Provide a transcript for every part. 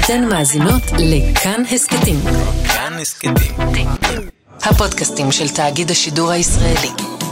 אתן מאזינות לכאן הסקטים. כאן הסקטים. הפודקאסטים של תאגיד השידור הישראלי.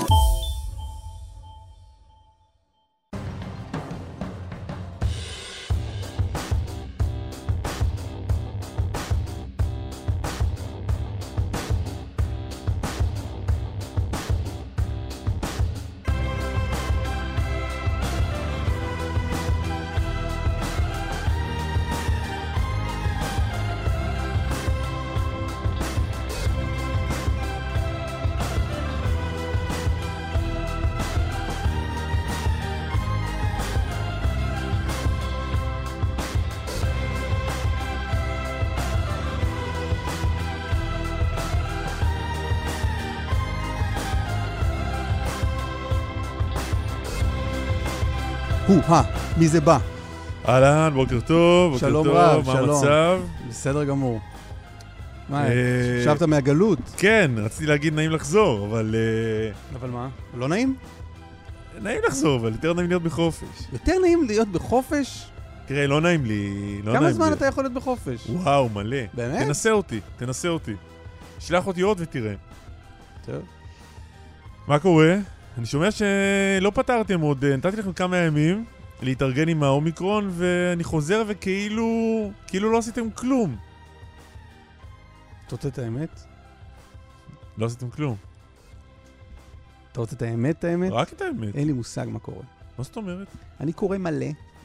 מי זה בא? אהלן, בוקר טוב, שלום רב, מה שלום. המצב? בסדר גמור. מה, שבת מהגלות? כן, רציתי להגיד נעים לחזור, אבל... אבל מה? לא נעים? נעים לחזור, אבל יותר נעים להיות בחופש. יותר נעים להיות בחופש? תראה, לא נעים לי, כמה זמן אתה יכול להיות בחופש? וואו, מלא. באמת? תנסה אותי. שלח אותי עוד ותראה. טוב. מה קורה? אני שומע שלא פתרתם עוד, נתתי לכם כמה ימים להתארגן עם האומיקרון, ואני חוזר וכאילו לא עשיתם כלום. אתה רוצה את האמת? לא עשיתם כלום. אתה רוצה את האמת? רק את האמת. אין לי מושג מה קורה. מה זאת אומרת? אני קורא מלא.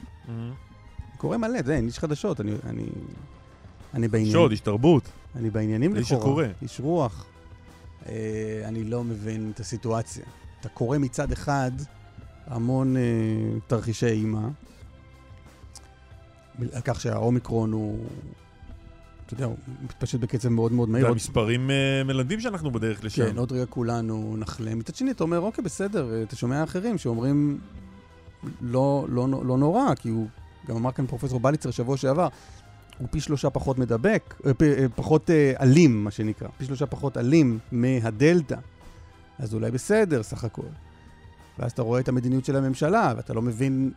זה, אין איש חדשות, אני בעניינים. שוד, איש תרבות. אני בעניינים לכאורה. איש שקורא. איש רוח. אני לא מבין את הסיטואציה. אתה קורא מצד אחד המון תרחישי אימה, על כך שהאומיקרון הוא, אתה יודע, הוא מתפשט בקצב מאוד מאוד מהיר. והמספרים מלמדים שאנחנו בדרך לשם. כן, עוד רגע כולנו נחלם. מצד שני, אתה אומר, אוקיי, בסדר, אתה שומע אחרים שאומרים, לא נורא, כי הוא, גם אמר כאן פרופסור בליצר שבוע שעבר, הוא פי 3 פחות מדבק, פחות אלים, מה שנקרא, פי 3 פחות אלים מהדלטה. אז אולי בסדר, סך הכל. ואז אתה רואה את המדיניות של הממשלה, ואתה לא מבין,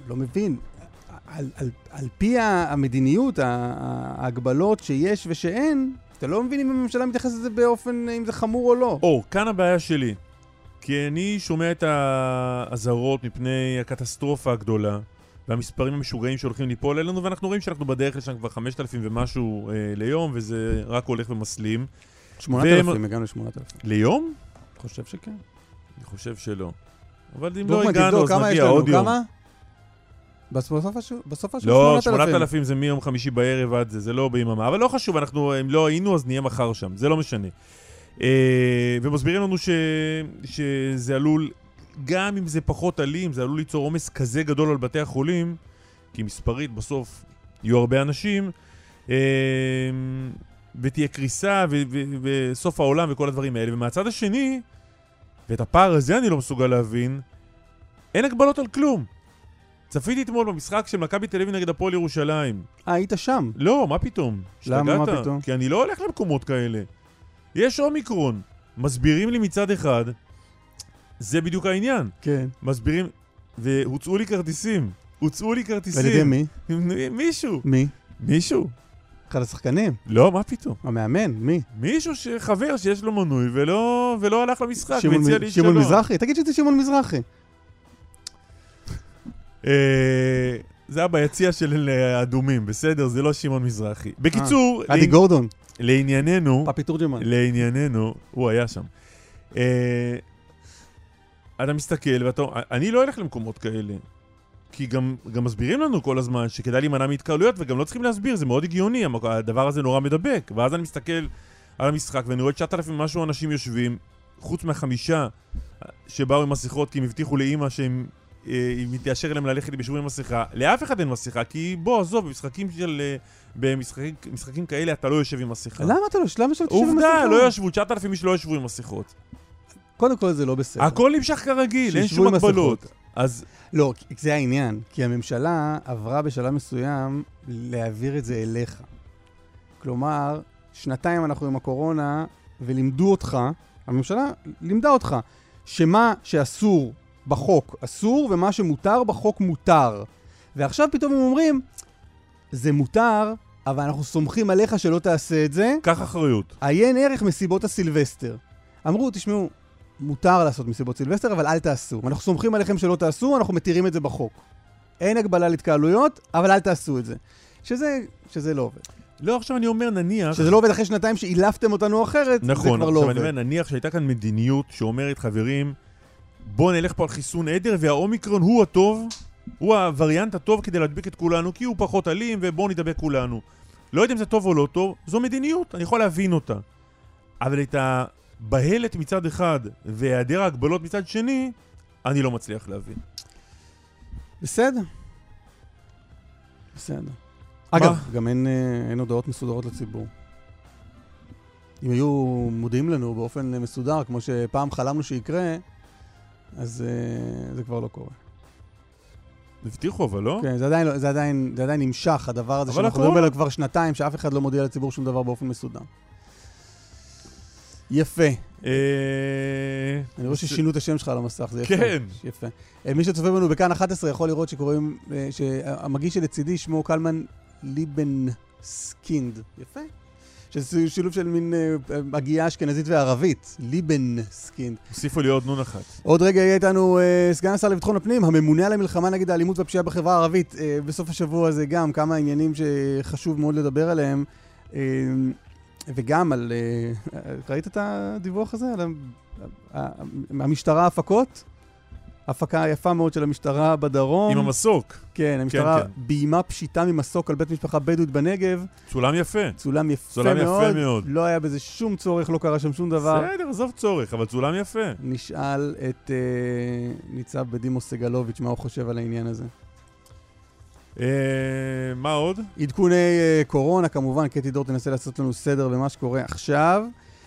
על פי המדיניות, ההגבלות שיש ושאין, אתה לא מבין אם הממשלה מתייחסת לזה באופן, אם זה חמור או לא. כאן הבעיה שלי. כי אני שומע את האזהרות מפני הקטסטרופה הגדולה, והמספרים המשוגעים שהולכים ליפול אלינו, ואנחנו רואים שאנחנו בדרך לשם כבר 5,000 ומשהו ליום, וזה רק הולך ומסלים. 8,000, הגענו ל-8,000. ליום? אני חושב שכן. אני חושב שלא. אבל אם לא הגענו, אז נגיע עוד יום. כמה? בסוף השבוע 8,000. לא, 8,000 זה מיום חמישי בערב עד זה לא ביממה. אבל לא חשוב, אם לא היינו, אז נהיה מחר שם. זה לא משנה. ומסבירים לנו שזה עלול, גם אם זה פחות אלים, זה עלול ליצור עומס כזה גדול על בתי החולים, כי מספרית בסוף יהיו הרבה אנשים, ותהיה קריסה, וסוף העולם וכל הדברים האלה. ומהצד השני, ואת הפער הזה אני לא מסוגל להבין, אין הגבלות על כלום. צפיתי אתמול במשחק של מכבי תל אביב נגד הפועל ירושלים. היית שם? לא, מה פתאום? למה, מה פתאום? כי אני לא הולך למקומות כאלה. יש אומיקרון. מסבירים לי מצד אחד, זה בדיוק העניין. כן. מסבירים, והוצאו לי כרטיסים. על ידי מי? מישהו. מי? מישהו. אחד השחקנים? לא, מה פתאום? המאמן, מי? מישהו חבר שיש לו מנוי ולא הלך למשחק. שמעון מזרחי? תגיד שזה שמעון מזרחי. זה היה ביציע של אדומים, בסדר? זה לא שמעון מזרחי. בקיצור, אדי גורדון. לענייננו, פפי תורג'מן. לענייננו, הוא היה שם. אתה מסתכל ואתה, אני לא אלך למקומות כאלה. כי גם מסבירים לנו כל הזמן שכדאי להימנע מהתקהלויות, וגם לא צריכים להסביר, זה מאוד הגיוני, הדבר הזה נורא מדבק. ואז אני מסתכל על המשחק, ואני רואה 9,000 משהו אנשים יושבים, חוץ מהחמישה שבאו עם מסכות, כי הם הבטיחו לאמא שהם מתיישר אליהם ללכת בשביל עם מסכה. לאף אחד אין מסכה, כי בוא, עזוב, במשחקים כאלה אתה לא יושב עם מסכה. למה אתה לא? למה שלא תשב עם מסכה? עובדה, לא ישבו, 9,000 איש לא ישבו עם מסכות. קודם כל זה לא בסדר. הכל נמשך כרגיל, אין שום הגבלות. אז לא, זה העניין, כי הממשלה עברה בשלב מסוים להעביר את זה אליך. כלומר, 2 אנחנו עם הקורונה, ולימדו אותך, הממשלה לימדה אותך, שמה שאסור בחוק אסור, ומה שמותר בחוק מותר. ועכשיו פתאום הם אומרים, זה מותר, אבל אנחנו סומכים עליך שלא תעשה את זה. קח אחריות. עיין ערך מסיבות הסילבסטר. אמרו, תשמעו, מותר לעשות מסיבות סילבסטר, אבל אל תעשו. אנחנו סומכים עליכם שלא תעשו, אנחנו מתירים את זה בחוק. אין הגבלה להתקהלויות, אבל אל תעשו את זה. שזה לא עובד. לא, עכשיו אני אומר, נניח... שזה לא עובד אחרי שנתיים שאילפתם אותנו אחרת, נכון, זה כבר לא עובד. אני אומר, נניח שהייתה כאן מדיניות שאומרת, חברים, בואו נלך פה על חיסון עדר, והאומיקרון הוא הטוב, הוא הווריאנט הטוב כדי להדביק את כולנו, כי הוא פחות אלים, ובואו נדבק כולנו. לא יודע אם זה טוב או לא טוב, זו מדיניות, אני יכול להבין אותה. אבל את הבהלת מצד אחד, והיעדר ההגבלות מצד שני, אני לא מצליח להבין. בסדר. אגב, גם אין הודעות מסודרות לציבור. אם היו מודיעים לנו באופן מסודר, כמו שפעם חלמנו שיקרה, אז זה כבר לא קורה. הבטיחו, אבל לא? כן, זה עדיין נמשך, הדבר הזה שאנחנו מדברים עליו כבר שנתיים, שאף אחד לא מודיע לציבור שום דבר באופן מסודר. יפה. אני רואה ששינו את השם שלך על המסך, זה יפה. כן. יפה. מי שצופה בנו בכאן 11 יכול לראות שקוראים, שהמגיש שלצידי שמו קלמן ליבנסקינד. יפה. שזה שילוב של מין מגיעה אשכנזית וערבית. ליבנסקינד. הוסיפו לי עוד נון אחת. עוד רגע יהיה איתנו סגן השר לביטחון הפנים, הממונה על המלחמה נגד האלימות והפשיעה בחברה הערבית. בסוף השבוע הזה גם כמה עניינים שחשוב מאוד לדבר עליהם. וגם על... ראית את הדיווח הזה? על המשטרה הפקות? הפקה יפה מאוד של המשטרה בדרום. עם המסוק. כן, המשטרה ביימה פשיטה ממסוק על בית משפחה בדואית בנגב. צולם יפה. צולם יפה מאוד. לא היה בזה שום צורך, לא קרה שם שום דבר. בסדר, עזוב צורך, אבל צולם יפה. נשאל את ניצב בדימוס סגלוביץ' מה הוא חושב על העניין הזה. מה עוד? עדכוני קורונה, כמובן, קטי דור תנסה לעשות לנו סדר במה שקורה עכשיו.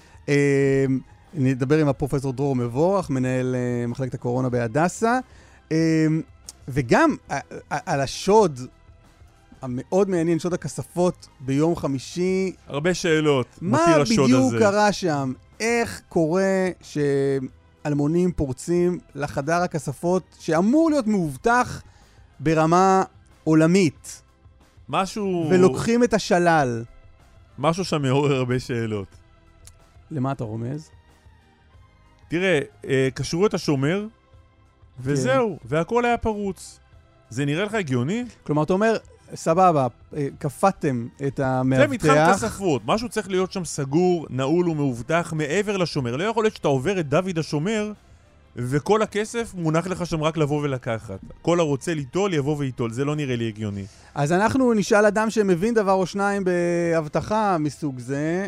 נדבר עם הפרופסור דרור מבורך, מנהל מחלקת הקורונה בהדסה. וגם על השוד המאוד מעניין, שוד הכספות ביום חמישי. הרבה שאלות. מה בדיוק קרה שם? איך קורה שאלמונים פורצים לחדר הכספות שאמור להיות מאובטח ברמה עולמית? משהו... ולוקחים את השלל. משהו שם מעורר הרבה שאלות. למה אתה רומז? תראה, קשרו את השומר, וזהו, והכל היה פרוץ. זה נראה לך הגיוני? כלומר, אתה אומר, סבבה, קפאתם את המאבטח. זה מתחם כספות, משהו צריך להיות שם סגור, נעול ומאובטח מעבר לשומר. לא יכול להיות שאתה עובר את דוד השומר, וכל הכסף מונח לך שם רק לבוא ולקחת. כל הרוצה ליטול יבוא ויטול, זה לא נראה לי הגיוני. אז אנחנו נשאל אדם שמבין דבר או שניים בהבטחה מסוג זה,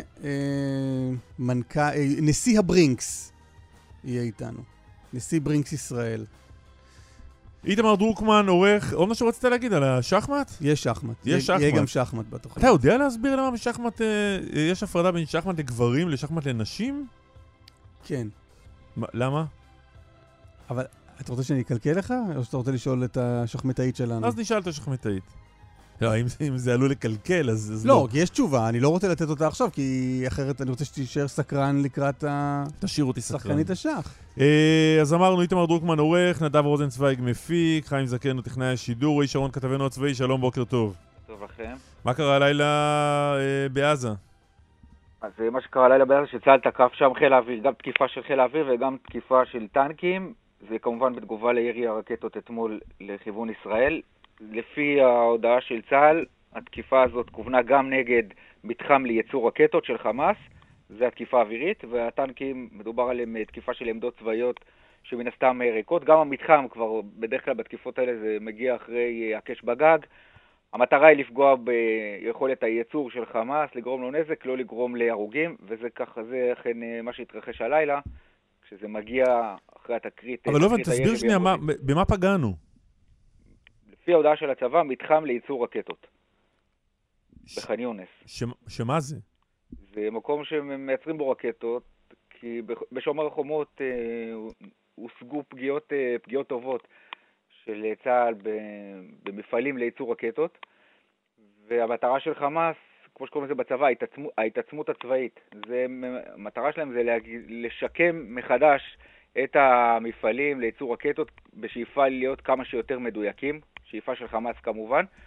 נשיא הברינקס יהיה איתנו. נשיא ברינקס ישראל. איתמר דרוקמן עורך, עוד משהו רצית להגיד על השחמט? יש שחמט. יש שחמט. יהיה גם שחמט בתוכנית. אתה יודע להסביר למה בשחמט יש הפרדה בין שחמט לגברים לשחמט לנשים? כן. למה? אבל אתה רוצה שאני אקלקל לך? או שאתה רוצה לשאול את השחמטאית שלנו? אז נשאל את השחמטאית. לא, אם זה עלול לקלקל, אז לא. כי יש תשובה, אני לא רוצה לתת אותה עכשיו, כי אחרת אני רוצה שתישאר סקרן לקראת תשאיר אותי סקרן. שחקנית השח. אז אמרנו, איתמר דרוקמן עורך, נדב רוזנצוויג מפיק, חיים זקן הוא טכנאי השידור, רועי שרון כתבנו הצבאי, שלום, בוקר טוב. טוב לכם. מה קרה הלילה בעזה? אז מה שקרה הלילה בעזה שצה"ל תקף שם חיל האוויר, גם תקיפה של חיל האוויר וגם תקיפה של טנקים, זה כמובן בתגובה לירי הרקטות אתמול לכיוון ישראל. לפי ההודעה של צה"ל, התקיפה הזאת כוונה גם נגד מתחם לייצור רקטות של חמאס, זה התקיפה האווירית, והטנקים, מדובר עליהם תקיפה של עמדות צבאיות שמן הסתם ריקות. גם המתחם כבר בדרך כלל בתקיפות האלה זה מגיע אחרי הקש בגג. המטרה היא לפגוע ביכולת הייצור של חמאס, לגרום לו נזק, לא לגרום להרוגים, וזה ככה, זה אכן מה שהתרחש הלילה, כשזה מגיע אחרי התקרית. אבל לא, תסביר שנייה, במה פגענו? לפי ההודעה של הצבא, מתחם לייצור רקטות. בח'אן יונס. שמה זה? זה מקום שמייצרים בו רקטות, כי בשומר החומות הושגו פגיעות טובות של צה"ל במפעלים לייצור רקטות, והמטרה של חמאס, כמו שקוראים לזה בצבא, ההתעצמות הצבאית. המטרה שלהם זה לשקם מחדש את המפעלים לייצור רקטות בשאיפה להיות כמה שיותר מדויקים, שאיפה של חמאס כמובן,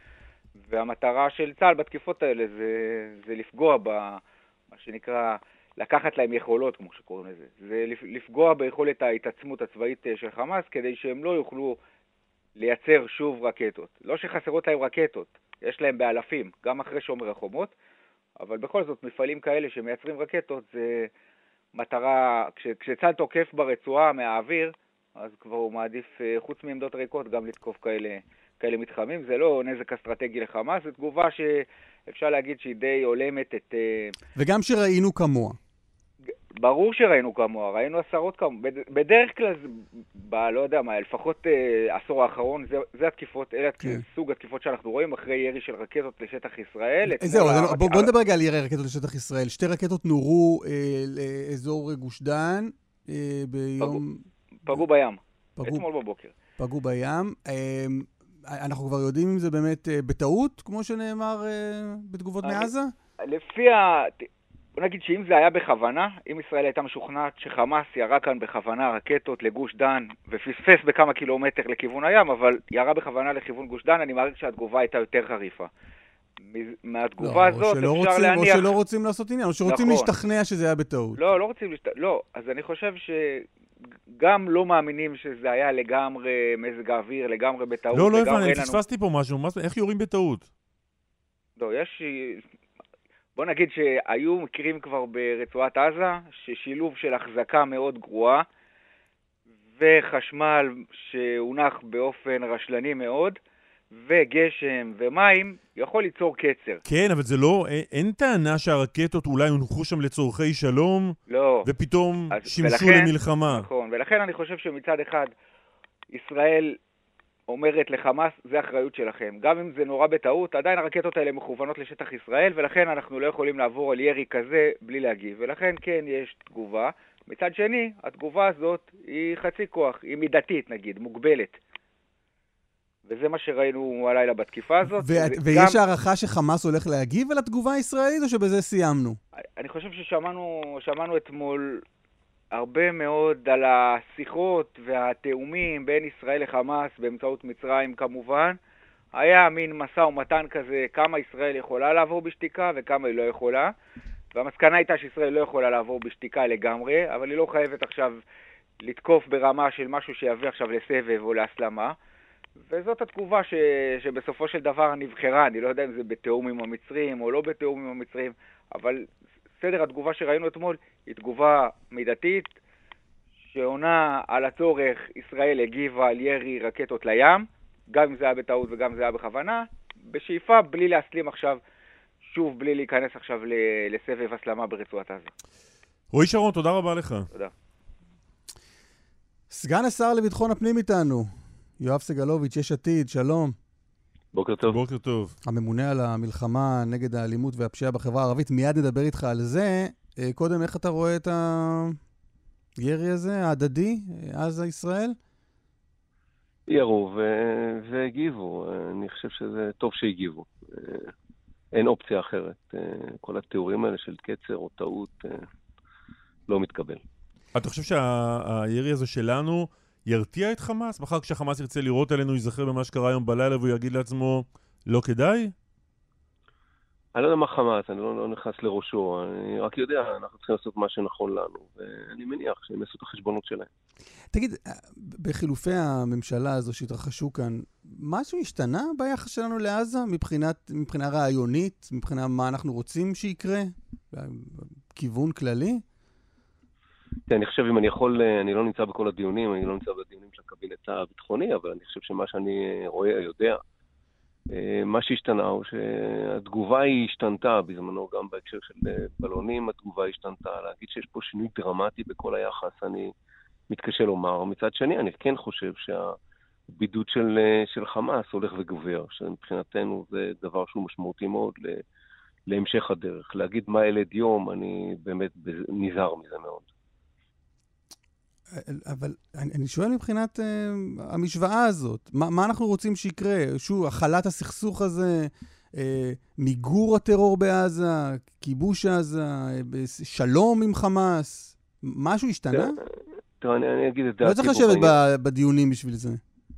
והמטרה של צה"ל בתקיפות האלה זה לפגוע מה שנקרא, לקחת להם יכולות, כמו שקוראים לזה. זה לפגוע ביכולת ההתעצמות הצבאית של חמאס, כדי שהם לא יוכלו לייצר שוב רקטות. לא שחסרות להם רקטות, יש להם באלפים, גם אחרי שומר החומות, אבל בכל זאת מפעלים כאלה שמייצרים רקטות, זה מטרה, כשצה"ל תוקף ברצועה מהאוויר, אז כבר הוא מעדיף, חוץ מעמדות ריקות, גם לתקוף כאלה מתחמים. זה לא נזק אסטרטגי לחמאס, זו תגובה שאפשר להגיד שהיא די עולמת את... וגם שראינו כמוה. ברור שראינו כמוה, ראינו עשרות כמוה. בדרך כלל, לא יודע מה, לפחות עשור האחרון, זה התקיפות, אלה סוג התקיפות שאנחנו רואים אחרי ירי של רקטות לשטח ישראל. זהו, בוא נדבר רגע על ירי רקטות לשטח ישראל. 2 רקטות נורו לאזור גוש דן ביום... פגעו בים, אתמול בבוקר. פגעו בים. אנחנו כבר יודעים אם זה באמת בטעות, כמו שנאמר בתגובות מעזה? בוא נגיד שאם זה היה בכוונה, אם ישראל הייתה משוכנעת שחמאס ירה כאן בכוונה רקטות לגוש דן, ופספס בכמה קילומטר לכיוון הים, אבל ירה בכוונה לכיוון גוש דן, אני מעריך שהתגובה הייתה יותר חריפה. מהתגובה הזאת אפשר להניח... או שלא רוצים לעשות עניין, או שרוצים להשתכנע שזה היה בטעות. לא רוצים להשתכנע, לא. אז אני חושב שגם לא מאמינים שזה היה לגמרי מזג האוויר, לגמרי בטעות. לא הבנתי, פספסתי פה משהו. איך יורים בטעות? לא, בוא נגיד שהיו מקרים כבר ברצועת עזה, ששילוב של החזקה מאוד גרועה, וחשמל שהונח באופן רשלני מאוד, וגשם ומים, יכול ליצור קצר. כן, אבל זה לא, אין טענה שהרקטות אולי הונחו שם לצורכי שלום, לא. ופתאום שימשו למלחמה. נכון, ולכן אני חושב שמצד אחד, ישראל אומרת לחמאס, זה אחריות שלכם. גם אם זה נורא בטעות, עדיין הרקטות האלה מכוונות לשטח ישראל, ולכן אנחנו לא יכולים לעבור על ירי כזה בלי להגיב. ולכן כן, יש תגובה. מצד שני, התגובה הזאת היא חצי כוח, היא מידתית נגיד, מוגבלת. וזה מה שראינו הלילה בתקיפה הזאת. ויש הערכה שחמאס הולך להגיב על התגובה הישראלית, או שבזה סיימנו? אני חושב ששמענו אתמול הרבה מאוד על השיחות והתאומים בין ישראל לחמאס באמצעות מצרים כמובן. היה מין מסע ומתן כזה, כמה ישראל יכולה לעבור בשתיקה וכמה היא לא יכולה. והמסקנה הייתה שישראל לא יכולה לעבור בשתיקה לגמרי, אבל היא לא חייבת עכשיו לתקוף ברמה של משהו שיביא עכשיו לסבב או להסלמה. וזאת התגובה שבסופו של דבר נבחרה. אני לא יודע אם זה בתאום עם המצרים או לא בתאום עם המצרים, אבל סדר התגובה שראינו אתמול היא תגובה מידתית, שעונה על הצורך. ישראל הגיבה על ירי רקטות לים, גם אם זה היה בטעות וגם אם זה היה בכוונה, בשאיפה בלי להסלים עכשיו, שוב בלי להיכנס עכשיו לסבב הסלמה ברצועת עזה. רועי שרון, תודה רבה לך. תודה. סגן השר לביטחון הפנים איתנו, יואב סגלוביץ', יש עתיד, שלום. בוקר טוב. בוקר טוב. הממונה על המלחמה נגד האלימות והפשיעה בחברה הערבית, מיד נדבר איתך על זה. קודם, איך אתה רואה את הירי הזה, ההדדי, עזה ישראל? ירו והגיבו. אני חושב שזה טוב שהגיבו. אין אופציה אחרת. כל התיאורים האלה של קצר או טעות לא מתקבל. אתה חושב שהירי הזה שלנו ירתיע את חמאס? מחר כשחמאס ירצה לראות עלינו, יזכר במה שקרה היום בלילה והוא יגיד לעצמו, לא כדאי? אני לא יודע מה חמאס, אני לא נכנס לראשו, אני רק יודע, אנחנו צריכים לעשות מה שנכון לנו, ואני מניח שהם יעשו את החשבונות שלהם. תגיד, בחילופי הממשלה הזו שהתרחשו כאן, משהו השתנה ביחס שלנו לעזה, מבחינה רעיונית, מבחינה מה אנחנו רוצים שיקרה? כיוון כללי? אני חושב, אם אני יכול, אני לא נמצא בכל הדיונים, אני לא נמצא בדיונים של הקבינט הביטחוני, אבל אני חושב שמה שאני רואה, יודע, מה שהשתנה הוא שהתגובה היא השתנתה בזמנו, גם בהקשר של בלונים, התגובה השתנתה. להגיד שיש פה שינוי דרמטי בכל היחס, אני מתקשה לומר. מצד שני, אני כן חושב שהבידוד של חמאס הולך וגובר, שמבחינתנו זה דבר שהוא משמעותי מאוד להמשך הדרך. להגיד מה ילד יום, אני באמת נזהר מזה מאוד. אבל אני שואל מבחינת המשוואה הזאת, מה אנחנו רוצים שיקרה? שוב, החלת הסכסוך הזה, מיגור הטרור בעזה, כיבוש עזה, שלום עם חמאס, משהו השתנה? תראה, אני אגיד את דעתי. לא צריך לשבת בדיונים בשביל זה.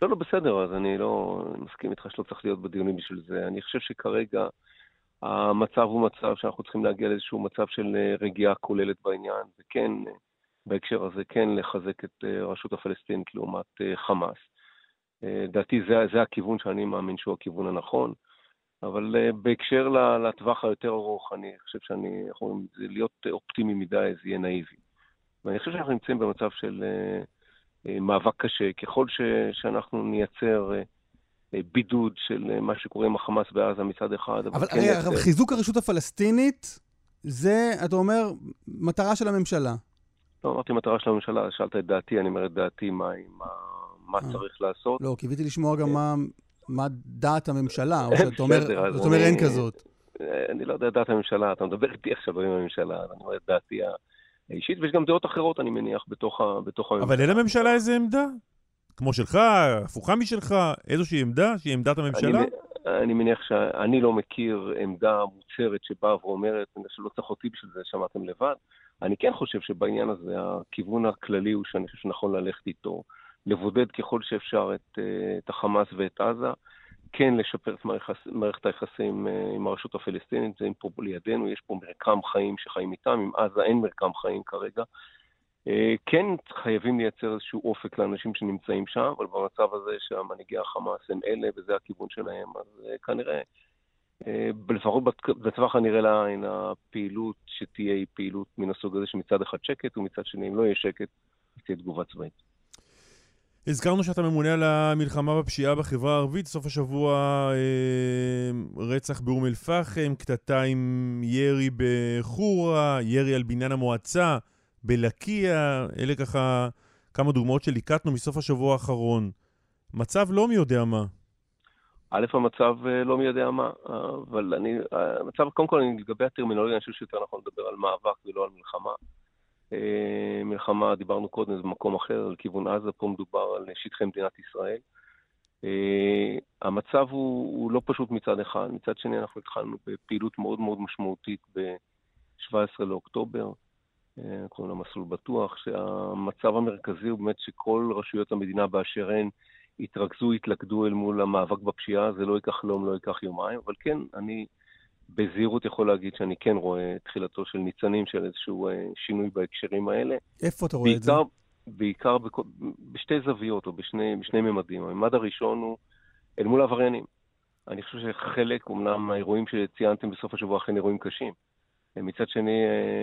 לא, בסדר, אז אני לא מסכים איתך שלא צריך להיות בדיונים בשביל זה. אני חושב שכרגע המצב הוא מצב שאנחנו צריכים להגיע לאיזשהו מצב של רגיעה כוללת בעניין, וכן, בהקשר הזה, כן לחזק את רשות הפלסטינית לעומת חמאס. דעתי זה הכיוון שאני מאמין שהוא הכיוון הנכון, אבל בהקשר לטווח היותר ארוך, אני חושב להיות אופטימי מדי, זה יהיה נאיבי. ואני חושב שאנחנו נמצאים במצב של מאבק קשה, ככל שאנחנו נייצר בידוד של מה שקורה עם החמאס בעזה מצד אחד. אבל חיזוק הרשות הפלסטינית, זה, אתה אומר, מטרה של הממשלה. לא, אמרתי מטרה של הממשלה, שאלת את דעתי, אני אומר את דעתי, מה צריך לעשות. לא, קיוויתי לשמוע גם מה דעת הממשלה, או שאתה אומר אין כזאת. אני לא יודע דעת הממשלה, אתה מדבר איתי עכשיו עם הממשלה, אני אומר את דעתי האישית, ויש גם דעות אחרות, אני מניח, בתוך הממשלה. אבל אין לממשלה איזה עמדה? כמו שלך, הפוכה משלך, איזושהי עמדה, שהיא עמדת הממשלה? אני מניח שאני לא מכיר עמדה מוצהרת שבאה ואומרת, שלא צריך אותי בשביל זה, שמעתם לבד. אני כן חושב שבעניין הזה, הכיוון הכללי הוא שאני חושב שנכון ללכת איתו, לבודד ככל שאפשר את החמאס ואת עזה, כן לשפר את מערכת היחסים עם הרשות הפלסטינית, זה פה לידינו, יש פה מרקם חיים שחיים איתם, עם עזה אין מרקם חיים כרגע. כן חייבים לייצר איזשהו אופק לאנשים שנמצאים שם, אבל במצב הזה שהמנהיגי החמאס הם אלה, וזה הכיוון שלהם, אז כנראה, לפחות בטווח הנראה לעין, הפעילות שתהיה היא פעילות מן הסוג הזה שמצד אחד שקט, ומצד שני אם לא יהיה שקט, תהיה תגובה צבאית. הזכרנו שאתה ממונה על המלחמה בפשיעה בחברה הערבית, סוף השבוע רצח באום אל-פחם, קטטה עם ירי בחורה, ירי על בניין המועצה, בלקיה, אלה ככה כמה דוגמאות שליקטנו מסוף השבוע האחרון. מצב לא מי יודע מה. א', המצב לא מי יודע מה, אבל המצב, קודם כל, לגבי הטרמינולוגיה, אני חושב שיותר נכון לדבר על מאבק ולא על מלחמה. מלחמה, דיברנו קודם, זה במקום אחר, על כיוון עזה, פה מדובר על שטחי מדינת ישראל. המצב הוא לא פשוט מצד אחד, מצד שני אנחנו התחלנו בפעילות מאוד מאוד משמעותית ב-17 לאוקטובר, קוראים לה מסלול בטוח, שהמצב המרכזי הוא באמת שכל רשויות המדינה באשר הן התלכדו אל מול המאבק בפשיעה, זה לא ייקח יום, לא ייקח יומיים, אבל כן, אני בזהירות יכול להגיד שאני כן רואה תחילתו של ניצנים של איזשהו שינוי בהקשרים האלה. איפה אתה רואה את זה? בעיקר בשתי זוויות או בשני ממדים. הממד הראשון הוא אל מול העבריינים. אני חושב שחלק, אומנם האירועים שציינתם בסוף השבוע אכן אירועים קשים. מצד שני,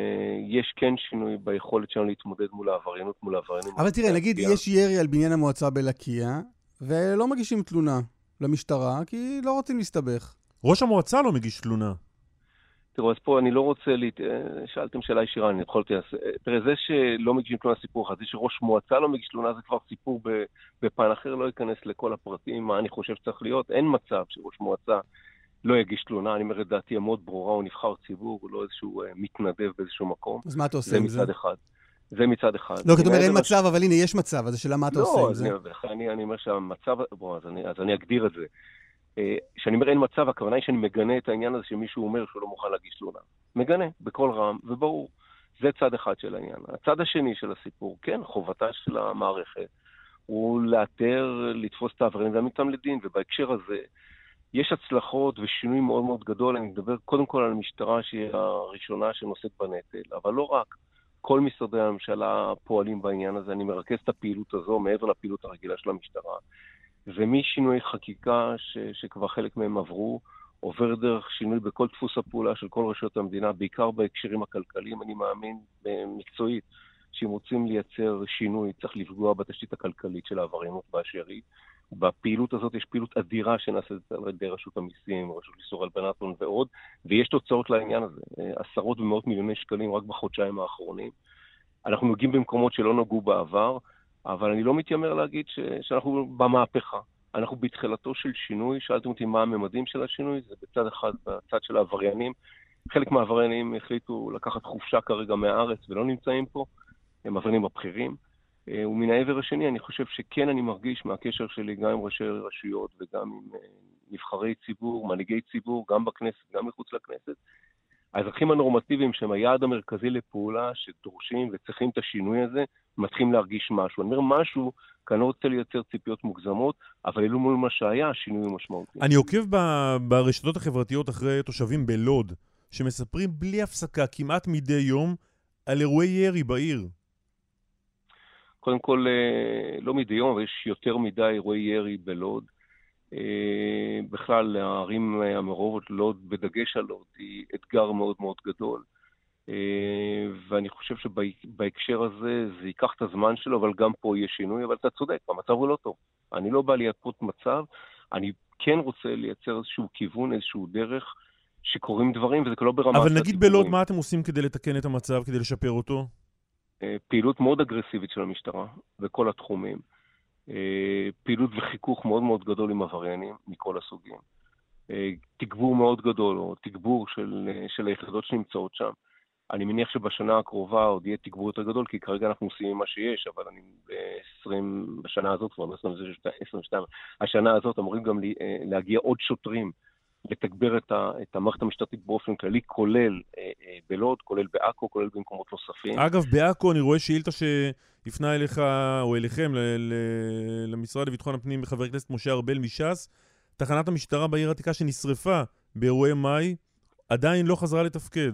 יש כן שינוי ביכולת שלנו להתמודד מול העבריינות, מול העבריינים. אבל תראה, נגיד יש ירי על בניין המועצה בלקיה, ולא מגישים תלונה למשטרה, כי לא רוצים להסתבך. ראש המועצה לא מגיש תלונה. תראו, אז פה אני לא רוצה, שאלתם שאלה ישירה, אני יכולתי, תראה, זה שלא מגישים תלונה סיפור אחד, זה שראש מועצה לא מגיש תלונה, זה כבר סיפור בפן אחר, לא ייכנס לכל הפרטים, מה אני חושב שצריך להיות, אין מצב שראש מועצה לא יגיש תלונה, אני אומר את דעתי המאוד ברורה, הוא נבחר ציבור, הוא לא איזשהו מתנדב באיזשהו מקום. אז מה אתה עושה עם זה? זה מצד אחד. לא, כי אתה אומר אין מצב, אבל הנה, יש מצב, אז השאלה מה אתה עושה עם זה? לא, אני אומר שהמצב, אז אני אגדיר את זה. שאני אומר אין מצב, הכוונה היא שאני מגנה את העניין הזה שמישהו אומר שהוא לא מוכן להגיש תלונה. מגנה, בכל רם, וברור. זה צד אחד של העניין. הצד השני של הסיפור, כן, חובתה של המערכת, הוא לאתר, לתפוס את העבריינים ולהעמיד אותם לדין, ובהקשר הזה, יש הצלחות ושינוי מאוד מאוד גדול, אני מדבר קודם כל על המשטרה שהיא הראשונה שנושאת בנטל, אבל לא רק, כל משרדי הממשלה פועלים בעניין הזה, אני מרכז את הפעילות הזו מעבר לפעילות הרגילה של המשטרה, ומשינוי חקיקה שכבר חלק מהם עברו, עובר דרך שינוי בכל דפוס הפעולה של כל רשויות המדינה, בעיקר בהקשרים הכלכליים, אני מאמין מקצועית, שאם רוצים לייצר שינוי, צריך לפגוע בתשתית הכלכלית של העבריינות באשר היא. בפעילות הזאת יש פעילות אדירה שנעשית על ידי רשות המיסים, רשות איסור הלבנת הון ועוד, ויש תוצאות לעניין הזה, עשרות ומאות מיליוני שקלים רק בחודשיים האחרונים. אנחנו נוגעים במקומות שלא נגעו בעבר, אבל אני לא מתיימר להגיד שאנחנו במהפכה. אנחנו בתחילתו של שינוי, שאלתם אותי מה הממדים של השינוי, זה בצד אחד, בצד של העבריינים. חלק מהעבריינים החליטו לקחת חופשה כרגע מהארץ ולא נמצאים פה, הם עבריינים הבכירים. ומן העבר השני, אני חושב שכן אני מרגיש מהקשר שלי גם עם ראשי רשויות וגם עם נבחרי ציבור, מנהיגי ציבור, גם בכנסת, גם מחוץ לכנסת. האזרחים הנורמטיביים שהם היעד המרכזי לפעולה, שדורשים וצריכים את השינוי הזה, מתחילים להרגיש משהו. אני אומר משהו, כי אני לא רוצה לייצר ציפיות מוגזמות, אבל אלו מול מה שהיה, השינוי הוא משמעותי. אני עוקב ברשתות החברתיות אחרי תושבים בלוד, שמספרים בלי הפסקה, כמעט מדי יום, על אירועי ירי בעיר. קודם כל, לא מדי יום, אבל יש יותר מדי אירועי ירי בלוד. בכלל, הערים המעורבות, לוד, בדגש על לוד, היא אתגר מאוד מאוד גדול. ואני חושב שבהקשר הזה זה ייקח את הזמן שלו, אבל גם פה יהיה שינוי, אבל אתה צודק, המצב הוא לא טוב. אני לא בא לייפות מצב, אני כן רוצה לייצר איזשהו כיוון, איזשהו דרך שקורים דברים, וזה לא ברמה... אבל נגיד בלוד, מה אתם עושים כדי לתקן את המצב, כדי לשפר אותו? פעילות מאוד אגרסיבית של המשטרה, בכל התחומים. פעילות וחיכוך מאוד מאוד גדול עם עבריינים, מכל הסוגים. תגבור מאוד גדול, או תגבור של היחידות שנמצאות שם. אני מניח שבשנה הקרובה עוד יהיה תגבור יותר גדול, כי כרגע אנחנו עושים מה שיש, אבל אני בשנה הזאת, כבר ב-2022, השנה הזאת אמורים גם להגיע עוד שוטרים, לתגבר את המערכת המשטרתית באופן כללי, כולל בלוד, כולל בעכו, כולל במקומות נוספים. אגב, בעכו אני רואה שאילתה שהפנה אליך, או אליכם, למשרד לביטחון הפנים, חבר הכנסת משה ארבל מש"ס, תחנת המשטרה בעיר העתיקה שנשרפה באירועי מאי, עדיין לא חזרה לתפקד.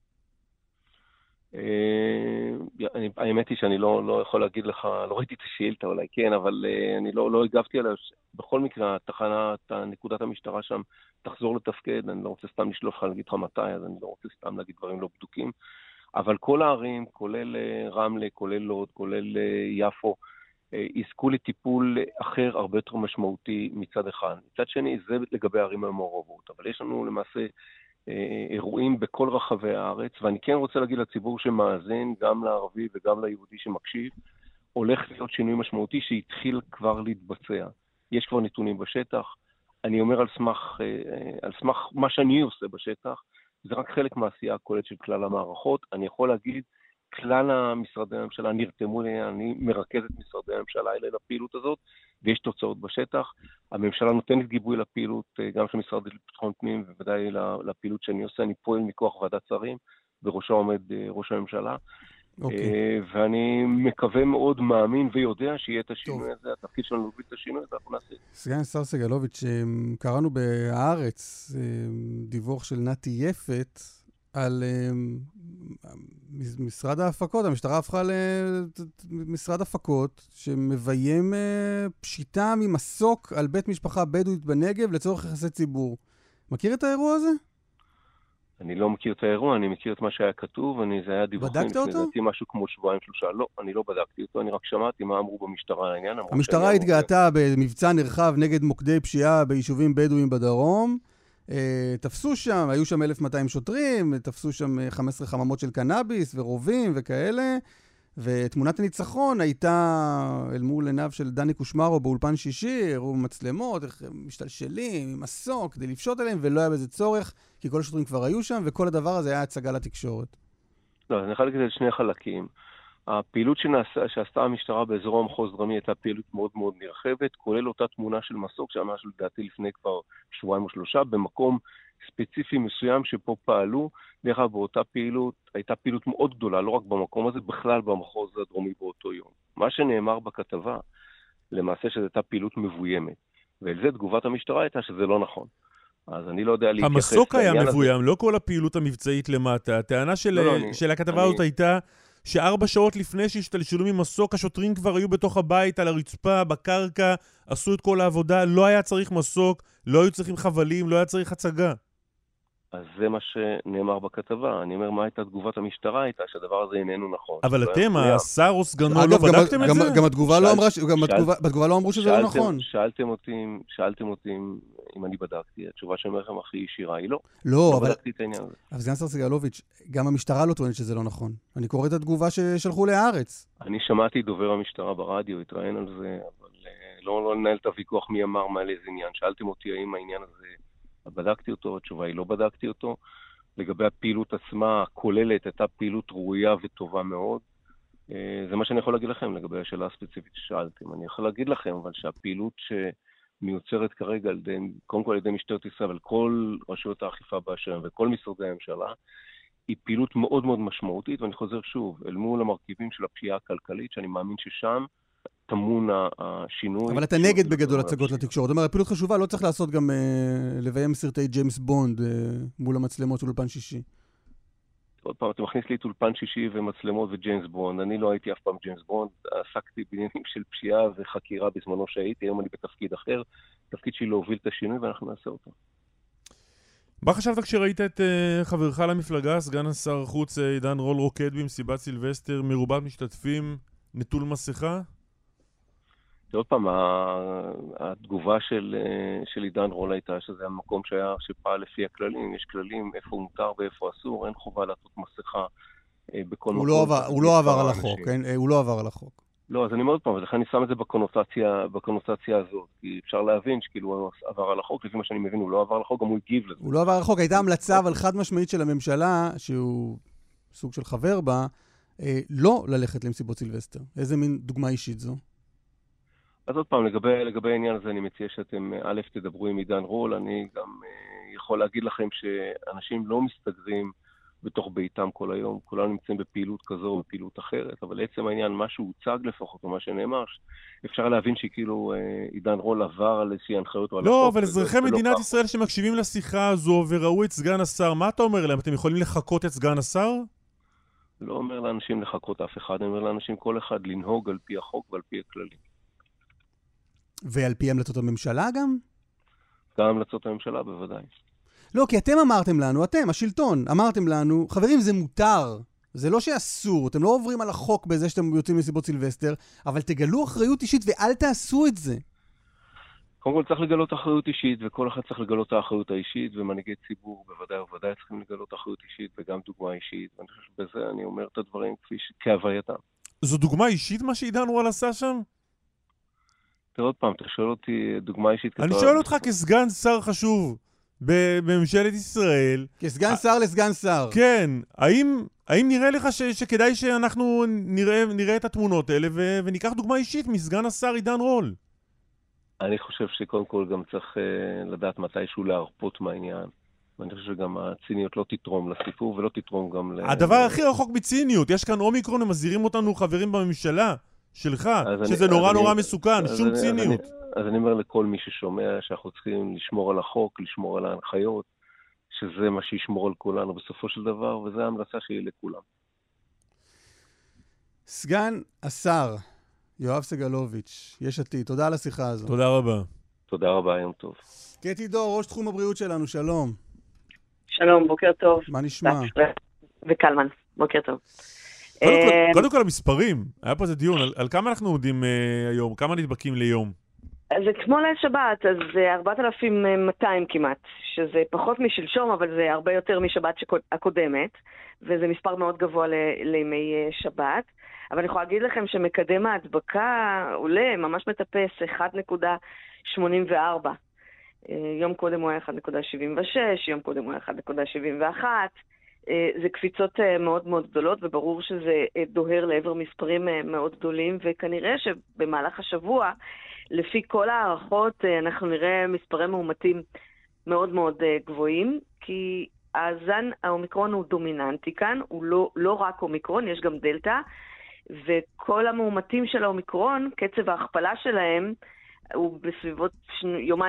האמת היא שאני לא יכול להגיד לך, לא ראיתי את השאילתה אולי כן, אבל אני לא הגבתי עליה. בכל מקרה, נקודת המשטרה שם תחזור לתפקד, אני לא רוצה סתם לשלוף לך להגיד לך מתי, אז אני לא רוצה סתם להגיד דברים לא בדוקים, אבל כל הערים, כולל רמלה, כולל לוד, כולל יפו, יזכו לטיפול אחר הרבה יותר משמעותי מצד אחד. מצד שני, זה לגבי הערים המעורבות, אבל יש לנו למעשה אירועים בכל רחבי הארץ, ואני כן רוצה להגיד לציבור שמאזין, גם לערבי וגם ליהודי שמקשיב, הולך להיות שינוי משמעותי שהתחיל כבר להתבצע. יש כבר נתונים בשטח, אני אומר על סמך מה שאני עושה בשטח, זה רק חלק מהעשייה הכוללת של כלל המערכות. אני יכול להגיד, כלל המשרדי הממשלה נרתמו לי, אני מרכז את משרדי הממשלה האלה לפעילות הזאת, ויש תוצאות בשטח. הממשלה נותנת גיבוי לפעילות, גם של משרד לביטחון פנים, ובוודאי לפעילות שאני עושה. אני פועל מכוח ועדת שרים, בראשה עומד ראש הממשלה. ואני מקווה מאוד, מאמין ויודע שיהיה את השינוי הזה, התפקיד שלנו להוביל את השינוי, ואנחנו נעשה. סגן השר סגלוביץ', קראנו בהארץ דיווח של נתי יפת על משרד ההפקות. המשטרה הפכה למשרד הפקות שמביים פשיטה ממסוק על בית משפחה בדואית בנגב לצורך יחסי ציבור. מכיר את האירוע הזה? אני לא מכיר את האירוע, אני מכיר את מה שהיה כתוב, זה היה דיווחים. בדקת אותו? לדעתי משהו כמו 2-3. לא, אני לא בדקתי אותו, אני רק שמעתי מה אמרו במשטרה על העניין. המשטרה התגאתה במבצע נרחב נגד מוקדי פשיעה ביישובים בדואים בדרום. תפסו שם, היו שם 1,200 שוטרים, תפסו שם 15 חממות של קנאביס ורובים וכאלה, ותמונת הניצחון הייתה אל מול עיניו של דני קושמרו באולפן שישי, הראו מצלמות, איך משתלשלים עם מסוק כדי לפשוט עליהם, ולא היה בזה צורך, כי כל השוטרים כבר היו שם, וכל הדבר הזה היה הצגה לתקשורת. לא, אני חלק את זה לשני חלקים. הפעילות שעשתה המשטרה באזור המחוז דרומי הייתה פעילות מאוד מאוד נרחבת, כולל אותה תמונה של מסוק, שממש לדעתי לפני כבר 2 או 3, במקום ספציפי מסוים שפה פעלו. דרך אגב, באותה פעילות הייתה פעילות מאוד גדולה, לא רק במקום הזה, בכלל במחוז הדרומי באותו יום. מה שנאמר בכתבה, למעשה שזו הייתה פעילות מבוימת, ועל זה תגובת המשטרה הייתה שזה לא נכון. אז אני לא יודע להתייחס... המסוק היה מבוים, לא כל הפעילות המבצעית למטה. הטענה של הכתבה הזאת הייתה ש4 שעות לפני שהשתלשלו ממסוק, השוטרים כבר היו בתוך הבית, על הרצפה, בקרקע, עשו את כל העבודה, לא היה צריך מסוק, לא היו צריכים חבלים, לא היה צריך הצגה. אז זה מה שנאמר בכתבה. אני אומר, מה הייתה תגובת המשטרה? הייתה שהדבר הזה איננו נכון. אבל אתם, השר או סגנו, לא בדקתם את זה? גם בתגובה לא אמרו שזה לא נכון. שאלתם אותי אם אני בדקתי. התשובה שאומר לכם הכי ישירה היא לא. לא, אבל... בדקתי את העניין הזה. אבל סגן השר סגלוביץ', גם המשטרה לא טוענת שזה לא נכון. אני קורא את התגובה ששלחו להארץ. אני שמעתי דובר המשטרה ברדיו, התראיין על זה, אבל לא לנהל את הוויכוח מי אמר מה לאיזה עניין. שאלתם אותי האם העניין הזה בדקתי אותו, התשובה היא לא בדקתי אותו. לגבי הפעילות עצמה, הכוללת, הייתה פעילות ראויה וטובה מאוד. זה מה שאני יכול להגיד לכם לגבי השאלה הספציפית ששאלתם. אני יכול להגיד לכם, אבל שהפעילות מיוצרת כרגע קודם כל על ידי משטרת ישראל, על כל רשויות האכיפה באשר וכל משרדי הממשלה, היא פעילות מאוד מאוד משמעותית, ואני חוזר שוב, אל מול המרכיבים של הפשיעה הכלכלית, שאני מאמין ששם תמון השינוי. אבל אתה נגד בגדול הצגות לתקשורת. זאת אומרת, פעילות חשובה, לא צריך לעשות גם לביים סרטי ג'יימס בונד מול המצלמות של אולפן שישי. עוד פעם, אתה מכניס לי את אולפן שישי ומצלמות וג'יימס בונד. אני לא הייתי אף פעם ג'יימס בונד, עסקתי בעניינים של פשיעה וחקירה בזמנו שהייתי, היום אני בתפקיד אחר, תפקיד שלי להוביל את השינוי ואנחנו נעשה אותו. מה חשבת כשראית את חברך למפלגה, סגן השר החוץ עידן רול רוקד במסיבת סילבסטר, מרובת משתתפים, נטול מסכה? עוד פעם, התגובה של עידן רול הייתה שזה המקום שפעל לפי הכללים, יש כללים איפה הוא מותר ואיפה אסור, אין חובה לעשות מסכה בכל מקום. הוא לא עבר על החוק, הוא לא עבר על החוק. לא, אז אני מאוד פעם, ולכן אני שם את זה בקונוטציה הזאת, כי אפשר להבין שכאילו הוא עבר על החוק, לפי מה שאני מבין הוא לא עבר על החוק, גם הוא הגיב לזה. הוא לא עבר על החוק, הייתה המלצה אבל חד משמעית של הממשלה, שהוא סוג של חבר בה, לא ללכת למסיבות סילבסטר. איזה מין דוגמה אישית זו? אז עוד פעם, לגבי העניין הזה אני מציע שאתם א' תדברו עם עידן רול, אני גם יכול להגיד לכם שאנשים לא מסתגרים בתוך ביתם כל היום, כולנו נמצאים בפעילות כזו או בפעילות אחרת, אבל לעצם העניין, מה שהוצג לפחות, או מה שנאמר, אפשר להבין שכאילו עידן רול עבר על איזושהי הנחיות או על החוק. לא, אבל אזרחי מדינת ישראל שמקשיבים לשיחה הזו וראו את סגן השר, מה אתה אומר להם? אתם יכולים לחכות את סגן השר? לא אומר לאנשים לחכות אף אחד, אני אומר לאנשים כל אחד לנהוג על פי החוק ועל פי הכללים. ועל פי המלצות הממשלה גם? גם המלצות הממשלה בוודאי. לא, כי אתם אמרתם לנו, אתם, השלטון, אמרתם לנו, חברים, זה מותר. זה לא שאסור, אתם לא עוברים על החוק בזה שאתם יוצאים מסיבות סילבסטר, אבל תגלו אחריות אישית ואל תעשו את זה. קודם כל צריך לגלות אחריות אישית, וכל אחד צריך לגלות את האחריות האישית, ומנהיגי ציבור בוודאי צריכים לגלות אחריות אישית, וגם דוגמה אישית, ואני חושב שבזה אני אומר את הדברים כהווייתם. זו דוגמה אישית מה שעידן רול עשה שם? תראה עוד פעם, אתה שואל אותי דוגמה אישית. אני שואל אותך כסגן שר חשוב בממשלת ישראל. כסגן שר לסגן שר. כן. האם נראה לך שכדאי שאנחנו נראה את התמונות האלה וניקח דוגמה אישית מסגן השר עידן רול? אני חושב שקודם כל גם צריך לדעת מתישהו להרפות מהעניין. ואני חושב שגם הציניות לא תתרום לסיפור ולא תתרום גם הדבר הכי רחוק בציניות. יש כאן אומיקרון, הם מזהירים אותנו חברים בממשלה שלך, שזה נורא מסוכן, שום ציניות. אז אני אומר לכל מי ששומע שאנחנו צריכים לשמור על החוק, לשמור על ההנחיות, שזה מה שישמור על כולנו בסופו של דבר, וזו ההמלצה שלי לכולם. סגן השר יואב סגלוביץ', יש עתיד, תודה על השיחה הזו. תודה רבה. תודה רבה, יום טוב. קטי דור, ראש תחום הבריאות שלנו, שלום. שלום, בוקר טוב. מה נשמע? וקלמן, בוקר טוב. קודם כל המספרים, היה פה איזה דיון, על כמה אנחנו עומדים היום, כמה נדבקים ליום? אז אתמול היה שבת, אז זה 4,200 כמעט, שזה פחות משלשום, אבל זה הרבה יותר משבת הקודמת, וזה מספר מאוד גבוה לימי שבת. אבל אני יכולה להגיד לכם שמקדם ההדבקה עולה, ממש מטפס 1.84. יום קודם הוא היה 1.76, יום קודם הוא היה 1.71. זה קפיצות מאוד מאוד גדולות, וברור שזה דוהר לעבר מספרים מאוד גדולים, וכנראה שבמהלך השבוע, לפי כל הערכות, אנחנו נראה מספרי מאומתים מאוד מאוד גבוהים, כי הזן האומיקרון הוא דומיננטי כאן, הוא לא רק אומיקרון, יש גם דלטה, וכל המאומתים של האומיקרון, קצב ההכפלה שלהם, הוא בסביבות 2.5-3.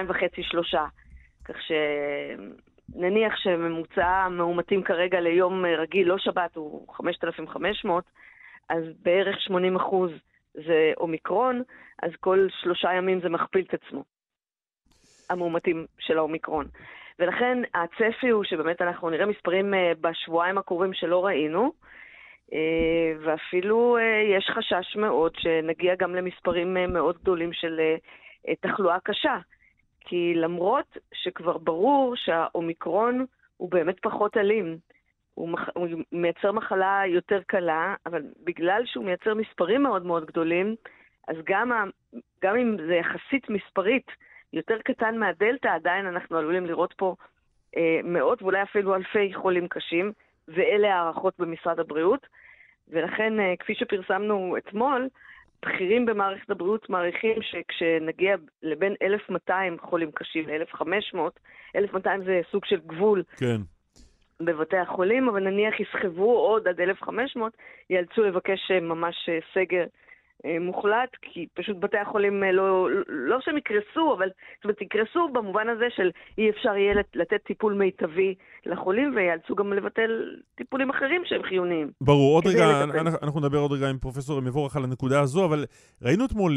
כך שנניח שממוצע מאומתים כרגע ליום רגיל, לא שבת, הוא 5,500, אז בערך 80% זה אומיקרון, אז כל 3 ימים זה מכפיל את עצמו, המאומתים של האומיקרון. ולכן הצפי הוא שבאמת אנחנו נראה מספרים בשבועיים הקרובים שלא ראינו, ואפילו יש חשש מאוד שנגיע גם למספרים מאוד גדולים של תחלואה קשה. כי למרות שכבר ברור שהאומיקרון הוא באמת פחות אלים, הוא מייצר מחלה יותר קלה, אבל בגלל שהוא מייצר מספרים מאוד מאוד גדולים, אז גם אם זה יחסית מספרית יותר קטן מהדלטה, עדיין אנחנו עלולים לראות פה מאות ואולי אפילו אלפי חולים קשים, ואלה הערכות במשרד הבריאות. ולכן, כפי שפרסמנו אתמול, בכירים במערכת הבריאות מעריכים שכשנגיע לבין 1,200 חולים קשים ל-1,500, 1,200 זה סוג של גבול. כן. בבתי החולים, אבל נניח יסחבו עוד עד 1,500, יאלצו לבקש ממש סגר מוחלט, כי פשוט בתי החולים לא שהם יקרסו, אבל זאת אומרת, יקרסו במובן הזה של אי אפשר יהיה לתת טיפול מיטבי לחולים, ויאלצו גם לבטל טיפולים אחרים שהם חיוניים. ברור, עוד רגע, אנחנו נדבר עוד רגע עם פרופסור מבורך על הנקודה הזו, אבל ראינו אתמול,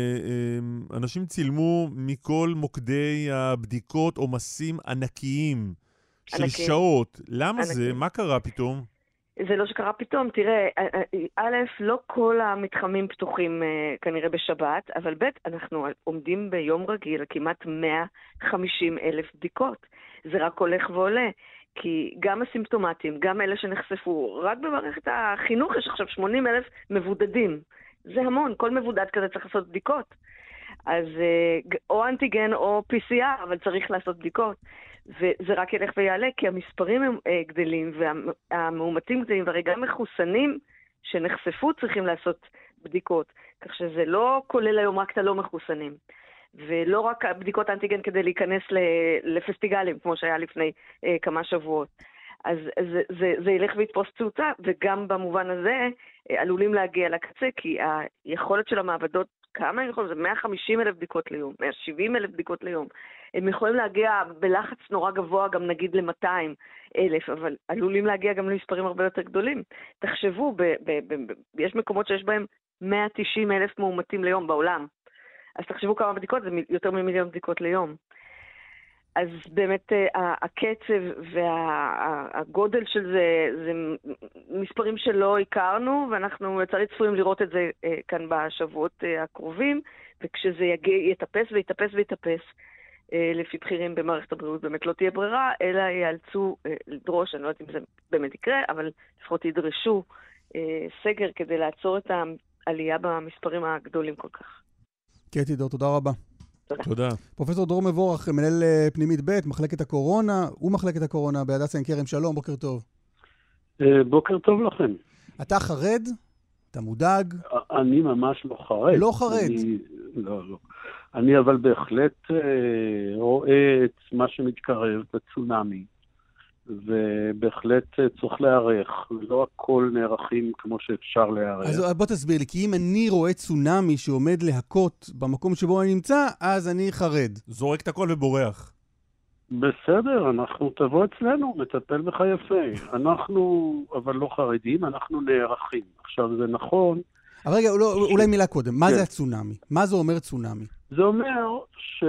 אנשים צילמו מכל מוקדי הבדיקות עומסים ענקיים של שעות. למה זה? מה קרה פתאום? זה לא שקרה פתאום, תראה, א', לא כל המתחמים פתוחים כנראה בשבת, אבל ב', אנחנו עומדים ביום רגיל כמעט 150,000 בדיקות. זה רק הולך ועולה, כי גם הסימפטומטים, גם אלה שנחשפו, רק במערכת החינוך יש עכשיו 80,000 מבודדים. זה המון, כל מבודד כזה צריך לעשות בדיקות. אז או אנטיגן או PCR, אבל צריך לעשות בדיקות. וזה רק ילך ויעלה, כי המספרים הם גדלים, והמאומתים גדלים, והרי גם מחוסנים שנחשפו צריכים לעשות בדיקות. כך שזה לא כולל היום רק את הלא מחוסנים. ולא רק בדיקות אנטיגן כדי להיכנס לפסטיגלים, כמו שהיה לפני כמה שבועות. אז זה ילך ויתפוס תאוצה, וגם במובן הזה עלולים להגיע לקצה, כי היכולת של המעבדות, כמה הם יכולים? זה 150,000 בדיקות ליום, 170,000 בדיקות ליום. הם יכולים להגיע בלחץ נורא גבוה, גם נגיד ל-200,000, אבל עלולים להגיע גם למספרים הרבה יותר גדולים. תחשבו, יש מקומות שיש בהם 190,000 מאומתים ליום בעולם. אז תחשבו כמה בדיקות, זה יותר ממיליון בדיקות ליום. אז באמת הקצב והגודל של זה מספרים שלא הכרנו, ואנחנו לצערי צפויים לראות את זה כאן בשבועות הקרובים, וכשזה יתאפס ויתאפס ויתאפס, לפי בכירים במערכת הבריאות באמת לא תהיה ברירה, אלא יאלצו לדרוש, אני לא יודעת אם זה באמת יקרה, אבל לפחות ידרשו סגר כדי לעצור את העלייה במספרים הגדולים כל כך. קטי דור, תודה רבה. תודה. פרופסור דרור מבורך, מנהל פנימית ב', מחלקת הקורונה, ומחלקת הקורונה בהדסה עין כרם, שלום, בוקר טוב. בוקר טוב לכם. אתה חרד? אתה מודאג? אני ממש לא חרד. לא חרד? לא. אני אבל בהחלט רואה את מה שמתקרב, את הצונאמי, ובהחלט צריך להיערך, ולא הכל נערכים כמו שאפשר להיערך. אז בוא תסביר לי, כי אם אני רואה צונאמי שעומד להכות במקום שבו אני נמצא, אז אני חרד. זורק את הכל ובורח. בסדר, תבוא אצלנו, מטפל בך יפה. אנחנו אבל לא חרדים, אנחנו נערכים. עכשיו זה נכון. אבל רגע, אולי מילה קודם, מה זה הצונאמי? מה זה אומר צונאמי? זה אומר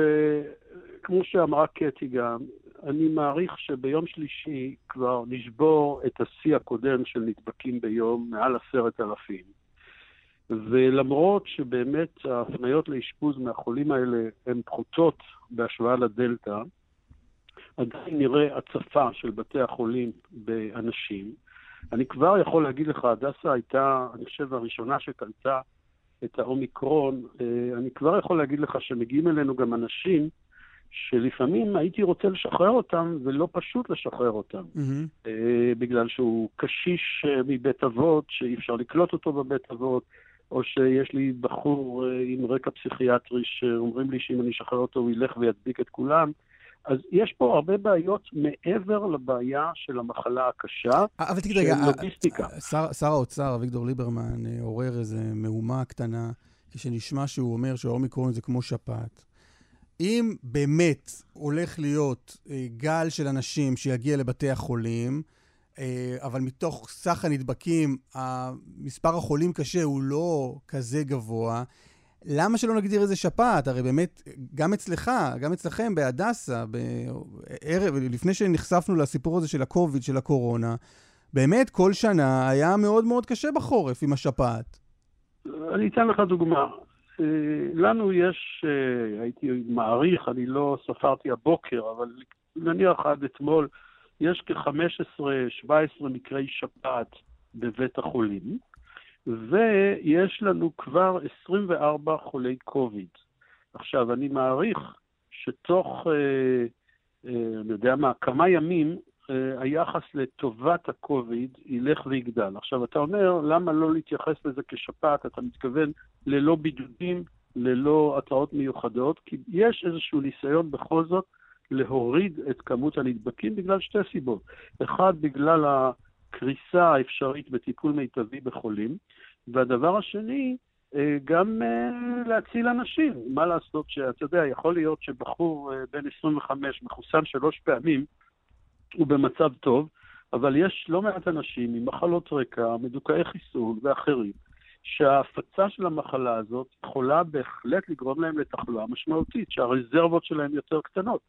כמו שאמרה קטי גם, אני מעריך שביום שלישי כבר נשבור את השיא הקודם של נדבקים ביום, מעל 10,000. ולמרות שבאמת ההפניות לאשפוז מהחולים האלה הן פחותות בהשוואה לדלטה, עדיין נראה הצפה של בתי החולים באנשים. אני כבר יכול להגיד לך, הדסה הייתה, אני חושב, הראשונה שקלטה את האומיקרון. אני כבר יכול להגיד לך שמגיעים אלינו גם אנשים שלפעמים הייתי רוצה לשחרר אותם, ולא פשוט לשחרר אותם. בגלל שהוא קשיש מבית אבות, שאי אפשר לקלוט אותו בבית אבות, או שיש לי בחור עם רקע פסיכיאטרי שאומרים לי שאם אני אשחרר אותו הוא ילך וידביק את כולם. אז יש פה הרבה בעיות מעבר לבעיה של המחלה הקשה, של לוגיסטיקה. שר האוצר, אביגדור ליברמן, עורר איזה מהומה קטנה, כשנשמע שהוא אומר שהאומיקרון זה כמו שפעת. אם באמת הולך להיות גל של אנשים שיגיע לבתי החולים, אבל מתוך סך הנדבקים, מספר החולים קשה הוא לא כזה גבוה, למה שלא נגדיר איזה שפעת? הרי באמת, גם אצלך, גם אצלכם בהדסה, לפני שנחשפנו לסיפור הזה של הקוביד, של הקורונה, באמת כל שנה היה מאוד מאוד קשה בחורף עם השפעת. אני אתן לך דוגמה. לנו יש, הייתי מעריך, אני לא ספרתי הבוקר, אבל נניח עד אתמול, יש כ-15-17 מקרי שפעת בבית החולים, ויש לנו כבר 24 חולי קוביד. עכשיו, אני מעריך שתוך, אני יודע מה, כמה ימים, היחס לטובת הקוביד ילך ויגדל. עכשיו, אתה אומר, למה לא להתייחס לזה כשפעת? אתה מתכוון ללא בידודים, ללא התראות מיוחדות, כי יש איזשהו ניסיון בכל זאת להוריד את כמות הנדבקים בגלל שתי סיבות. אחד, בגלל הקריסה האפשרית בטיפול מיטבי בחולים, והדבר השני, גם להציל אנשים. מה לעשות שאתה יודע, יכול להיות שבחור בן 25 מחוסן 3 פעמים, הוא במצב טוב, אבל יש לא מעט אנשים עם מחלות רקע, מדוכאי חיסון ואחרים, שההפצה של המחלה הזאת יכולה בהחלט לגרום להם לתחלואה משמעותית, שהרזרבות שלהם יותר קטנות.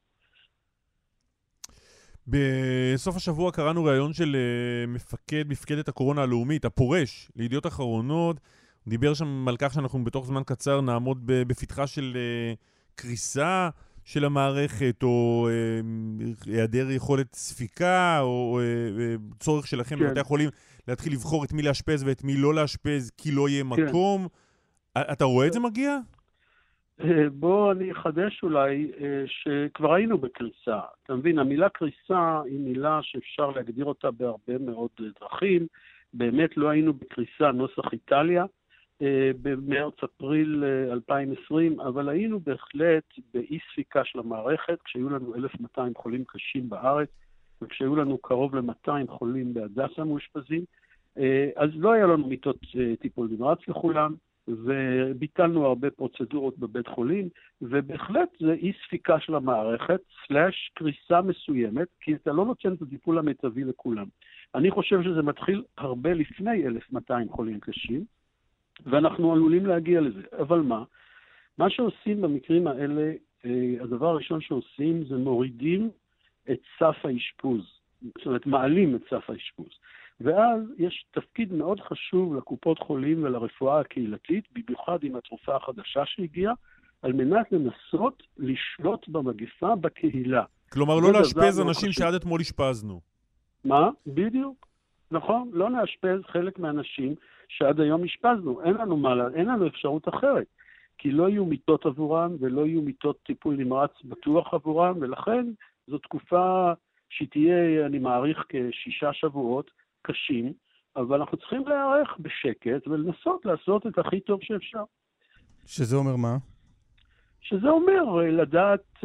בסוף השבוע קראנו ראיון של מפקדת הקורונה הלאומית, הפורש, לידיעות אחרונות. הוא דיבר שם על כך שאנחנו בתוך זמן קצר נעמוד בפתחה של קריסה של המערכת, או היעדר יכולת ספיקה, או צורך שלכם בבתי החולים להתחיל לבחור את מי לאשפז ואת מי לא לאשפז, כי לא יהיה מקום. אתה רואה את זה מגיע? בוא אני אחדש אולי שכבר היינו בקריסה. אתה מבין, המילה קריסה היא מילה שאפשר להגדיר אותה בהרבה מאוד דרכים. באמת לא היינו בקריסה נוסח איטליה במרץ-אפריל 2020, אבל היינו בהחלט באי ספיקה של המערכת, כשהיו לנו 1,200 חולים קשים בארץ, וכשהיו לנו קרוב ל-200 חולים בהדסה מאושפזים, אז לא היה לנו מיטות טיפול נמרץ לכולם, וביטלנו הרבה פרוצדורות בבית חולים, ובהחלט זה אי ספיקה של המערכת, סלש קריסה מסוימת, כי אתה לא נותן את הטיפול המיטבי לכולם. אני חושב שזה מתחיל הרבה לפני 1,200 חולים קשים, ואנחנו עלולים להגיע לזה. אבל מה שעושים במקרים האלה, הדבר הראשון שעושים זה מורידים את סף האשפוז. זאת אומרת, מעלים את סף האשפוז. ואז יש תפקיד מאוד חשוב לקופות חולים ולרפואה הקהילתית, במיוחד עם התרופה החדשה שהגיעה, על מנת לנסות לשלוט במגפה בקהילה. כלומר, לא לאשפז אנשים שעד אתמול השפזנו. מה? בדיוק. נכון? לא נאשפז חלק מהאנשים שעד היום השפזנו. אין לנו אפשרות אחרת. כי לא יהיו מיטות עבורם ולא יהיו מיטות טיפול נמרץ בטוח עבורם, ולכן זו תקופה שתהיה, אני מעריך, כ6 שבועות קשים, אבל אנחנו צריכים להיערך בשקט ולנסות לעשות את הכי טוב שאפשר. שזה אומר מה? שזה אומר לדעת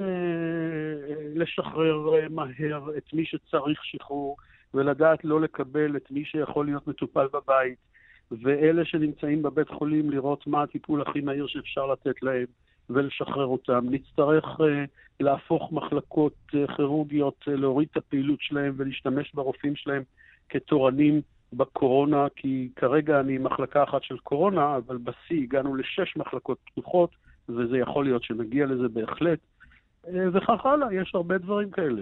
לשחרר מהר את מי שצריך שחרור, ולדעת לא לקבל את מי שיכול להיות מטופל בבית, ואלה שנמצאים בבית חולים לראות מה הטיפול הכי מהיר שאפשר לתת להם, ולשחרר אותם. נצטרך להפוך מחלקות כירורגיות, להוריד את הפעילות שלהם ולהשתמש ברופאים שלהם כתורנים בקורונה, כי כרגע אני מחלקה אחת של קורונה, אבל בשיא הגענו ל6 מחלקות פתוחות, וזה יכול להיות שנגיע לזה בהחלט, וכך הלאה, יש הרבה דברים כאלה.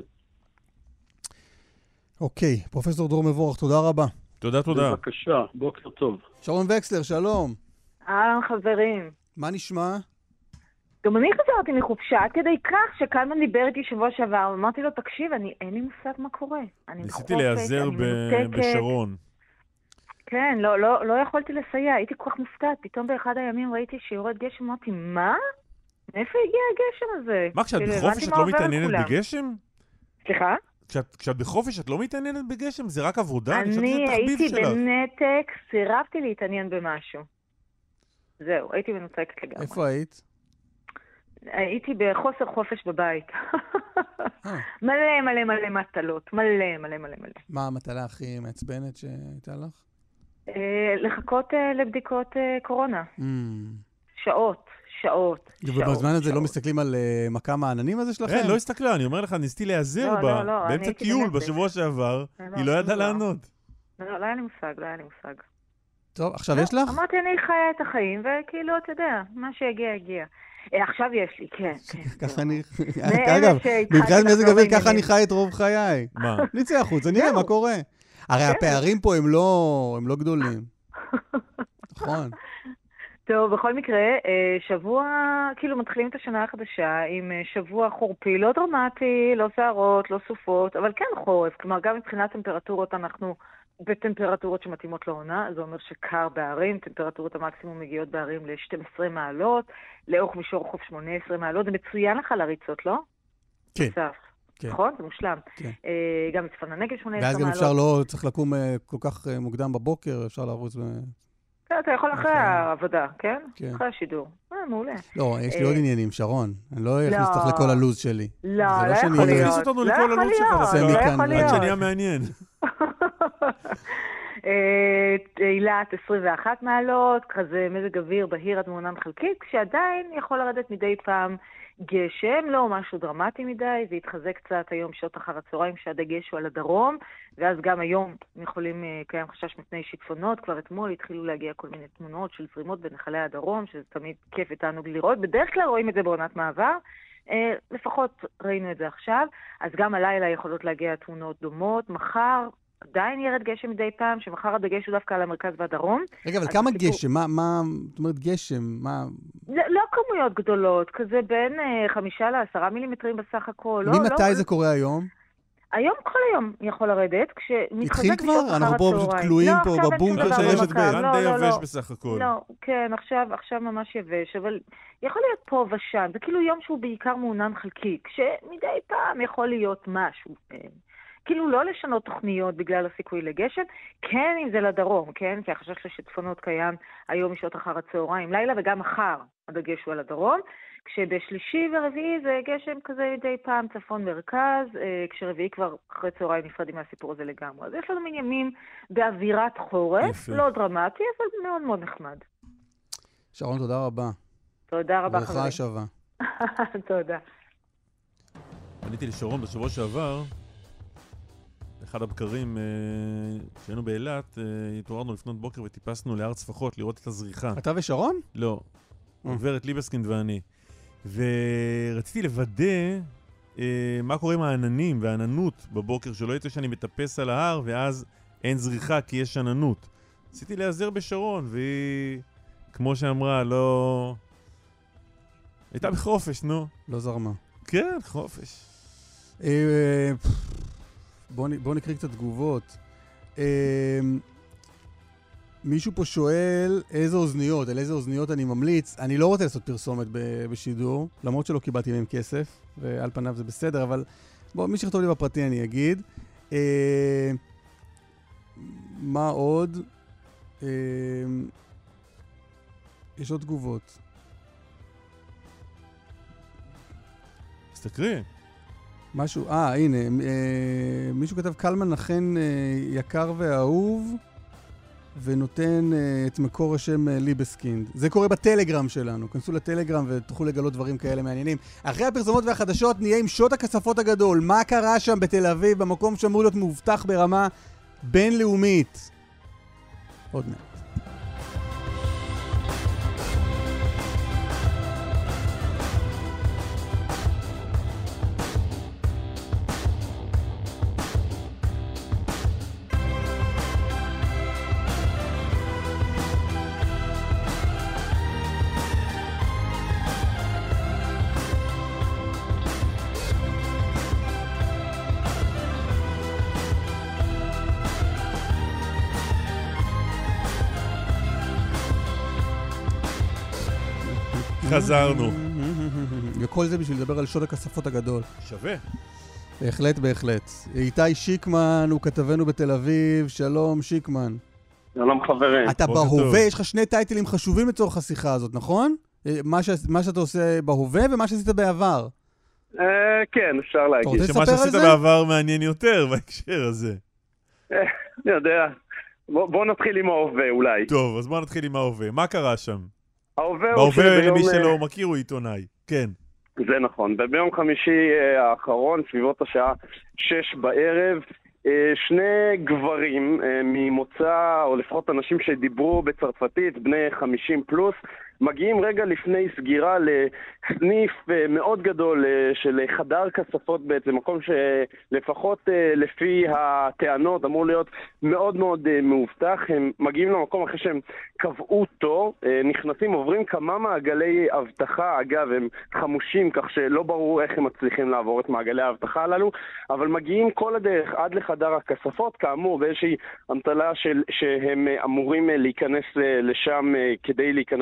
אוקיי, פרופסור דרור מבורך, תודה רבה. תודה. בבקשה, בוקר טוב. שרון וקסלר, שלום. חברים. מה נשמע? גם אני חזרתי מחופשה, עד כדי כך שקלמן דיבר איתי שבוע שעבר, אמרתי לו, תקשיב, אין לי מושג מה קורה. ניסיתי להיעזר בשרון. כן, לא יכולתי לסייע, הייתי כל כך מופתעת, פתאום באחד הימים ראיתי שיורד גשם, אמרתי, מה? מאיפה הגיע הגשם הזה? מה, כשאת בחופש את לא מתעניינת בגשם? סליחה? כשאת בחופש את לא מתעניינת בגשם? זה רק עבודה? אני הייתי בנתק, סירבתי להתעניין במשהו. זהו, הייתי מנותקת לגמרי. איפה היית? הייתי בחוסר חופש בבית. מלא מטלות. מלא. מה המטלה הכי מעצבנת שהייתה לך? לחכות לבדיקות קורונה. שעות. ובזמן הזה לא מסתכלים על מקם העננים הזה שלכם? לא הסתכלה, אני אומר לך, ניסיתי להיעזר בה. באמצע טיול בשבוע שעבר, היא לא ידעה לענות. לא היה לי מושג. טוב, עכשיו יש לך? אמרתי, אני חיה את החיים, וכאילו, אתה יודע, מה שהגיע, הגיע. עכשיו יש לי, כן. ככה אני... אגב, מבחינת מזג אוויר, ככה אני חי את רוב חיי. מה? נצא החוץ, אני נראה מה קורה. הרי הפערים פה הם לא גדולים. נכון. טוב, בכל מקרה, שבוע, כאילו מתחילים את השנה החדשה עם שבוע חורפי, לא דרמטי, לא שערות, לא סופות, אבל כן חורף. כלומר, גם מבחינת טמפרטורות אנחנו בטמפרטורות שמתאימות לעונה, זה אומר שקר בערים, טמפרטורות המקסימום מגיעות בערים ל-12 מעלות, לאורך מישור חוף 18 מעלות, זה מצוין לך לריצות, לא? כן. נכון? זה מושלם. כן. גם בצפון הנגב 18 מעלות. ואז גם אפשר לא, צריך לקום כל כך מוקדם בבוקר, אפשר לרוץ כן, אתה יכול אחרי העבודה, כן? כן. אחרי השידור. מעולה. לא, יש לי עוד עניינים, שרון. אני לא אכניס אותך לכל הלוז שלי. לא, זה לא שאני- יכול בוא להיות. תכניס אותנו לא לכל יכול הלו"ז שלך, להיות, תעשה לא מכאן, יכול עד עד להיות. שנהיה מעניין. אילת 21 מעלות, כזה מזג אוויר בהיר עד מעונן חלקית, כשעדיין יכול לרדת מדי פעם גשם, לא משהו דרמטי מדי, זה יתחזק קצת היום שעות אחר הצהריים שהדגש הוא על הדרום, ואז גם היום יכולים, קיים חשש מפני שיטפונות, כבר אתמול התחילו להגיע כל מיני תמונות של זרימות בנחלי הדרום, שזה תמיד כיף ותענוג לראות, בדרך כלל רואים את זה בעונת מעבר, לפחות ראינו את זה עכשיו, אז גם הלילה יכולות להגיע תמונות דומות, מחר עדיין ירד גשם מדי פעם, שמחר הדגש הוא דווקא על המרכז והדרום. רגע, אבל כמה גשם? מה, זאת אומרת גשם? מה... לא כמויות גדולות, כזה בין 5 ל10 מילימטרים בסך הכל. ממתי זה קורה היום? היום כל היום יכול לרדת, כשמתחזק התחיל כבר? אנחנו פה פשוט כלואים פה בבונקר של רשת ב'. כאן די יבש בסך הכל. לא, כן, עכשיו ממש יבש, אבל יכול להיות פה ושם. זה כאילו יום שהוא בעיקר מעונן חלקי, כשמדי פעם יכול להיות משהו. כאילו לא לשנות תוכניות בגלל הסיכוי לגשם, כן אם זה לדרום, כן? כי החשש לשיטפונות קיים היום משעות אחר הצהריים, לילה וגם מחר הדגש הוא על הדרום, כשבשלישי ורביעי זה גשם כזה מדי פעם צפון מרכז, כשרביעי כבר אחרי צהריים נפרדים מהסיפור הזה לגמרי. אז יש לנו מין ימים באווירת חורף, לא דרמטי, אבל מאוד מאוד נחמד. שרון, תודה רבה. תודה רבה חברים. ברוכה השבה. תודה. פניתי לשרון בשבוע שעבר, אחד הבקרים שהיינו באילת, התעוררנו לפנות בוקר וטיפסנו להר צפחות לראות את הזריחה. אתה ושרון? לא, גברת ליבסקינד ואני. ורציתי לוודא מה קורה עם העננים והעננות בבוקר, שלא יצא שאני מטפס על ההר ואז אין זריחה כי יש עננות. רציתי להיעזר בשרון, והיא, כמו שאמרה, לא... הייתה בחופש, נו. לא זרמה. כן, חופש. בוא נקריא קצת תגובות. מישהו פה שואל איזה אוזניות, על איזה אוזניות אני ממליץ. אני לא רוצה לעשות פרסומת בשידור, למרות שלא קיבלתי מהם כסף, ועל פניו זה בסדר, אבל בוא, מי שכתוב לי בפרטי אני אגיד. מה עוד? יש עוד תגובות. תקריא. משהו, הנה, מישהו כתב קלמן אכן יקר ואהוב, ונותן את מקור השם ליבסקינד. זה קורה בטלגרם שלנו. כנסו לטלגרם ותוכלו לגלות דברים כאלה מעניינים. אחרי הפרסומות והחדשות נהיה עם שעות הכספות הגדול. מה קרה שם בתל אביב, במקום שאמור להיות מאובטח ברמה בינלאומית? עוד מעט. חזרנו. וכל זה בשביל לדבר על שוד הכספות הגדול. שווה. בהחלט, בהחלט. איתי שיקמן הוא כתבנו בתל אביב. שלום, שיקמן. שלום חברים. אתה בהווה, יש לך שני טייטלים חשובים לצורך השיחה הזאת, נכון? מה שאתה עושה בהווה ומה שעשית בעבר. כן, אפשר להגיד. שמה שעשית בעבר מעניין יותר בהקשר הזה. אני יודע. בוא נתחיל עם ההווה אולי. טוב, אז בוא נתחיל עם ההווה. מה קרה שם? בהווה למי שלא מכיר הוא עיתונאי, כן. זה נכון. ביום חמישי האחרון, סביבות השעה 6 בערב, שני גברים ממוצא, או לפחות אנשים שדיברו בצרפתית, בני 50 פלוס, מגיעים רגע לפני סגירה לסניף מאוד גדול של חדר כספות בעצם, מקום שלפחות לפי הטענות אמור להיות מאוד מאוד מאובטח. הם מגיעים למקום אחרי שהם קבעו תור, נכנסים, עוברים כמה מעגלי אבטחה, אגב הם חמושים כך שלא ברור איך הם מצליחים לעבור את מעגלי האבטחה הללו, אבל מגיעים כל הדרך עד לחדר הכספות, כאמור באיזושהי המטלה שהם אמורים להיכנס לשם כדי להיכנס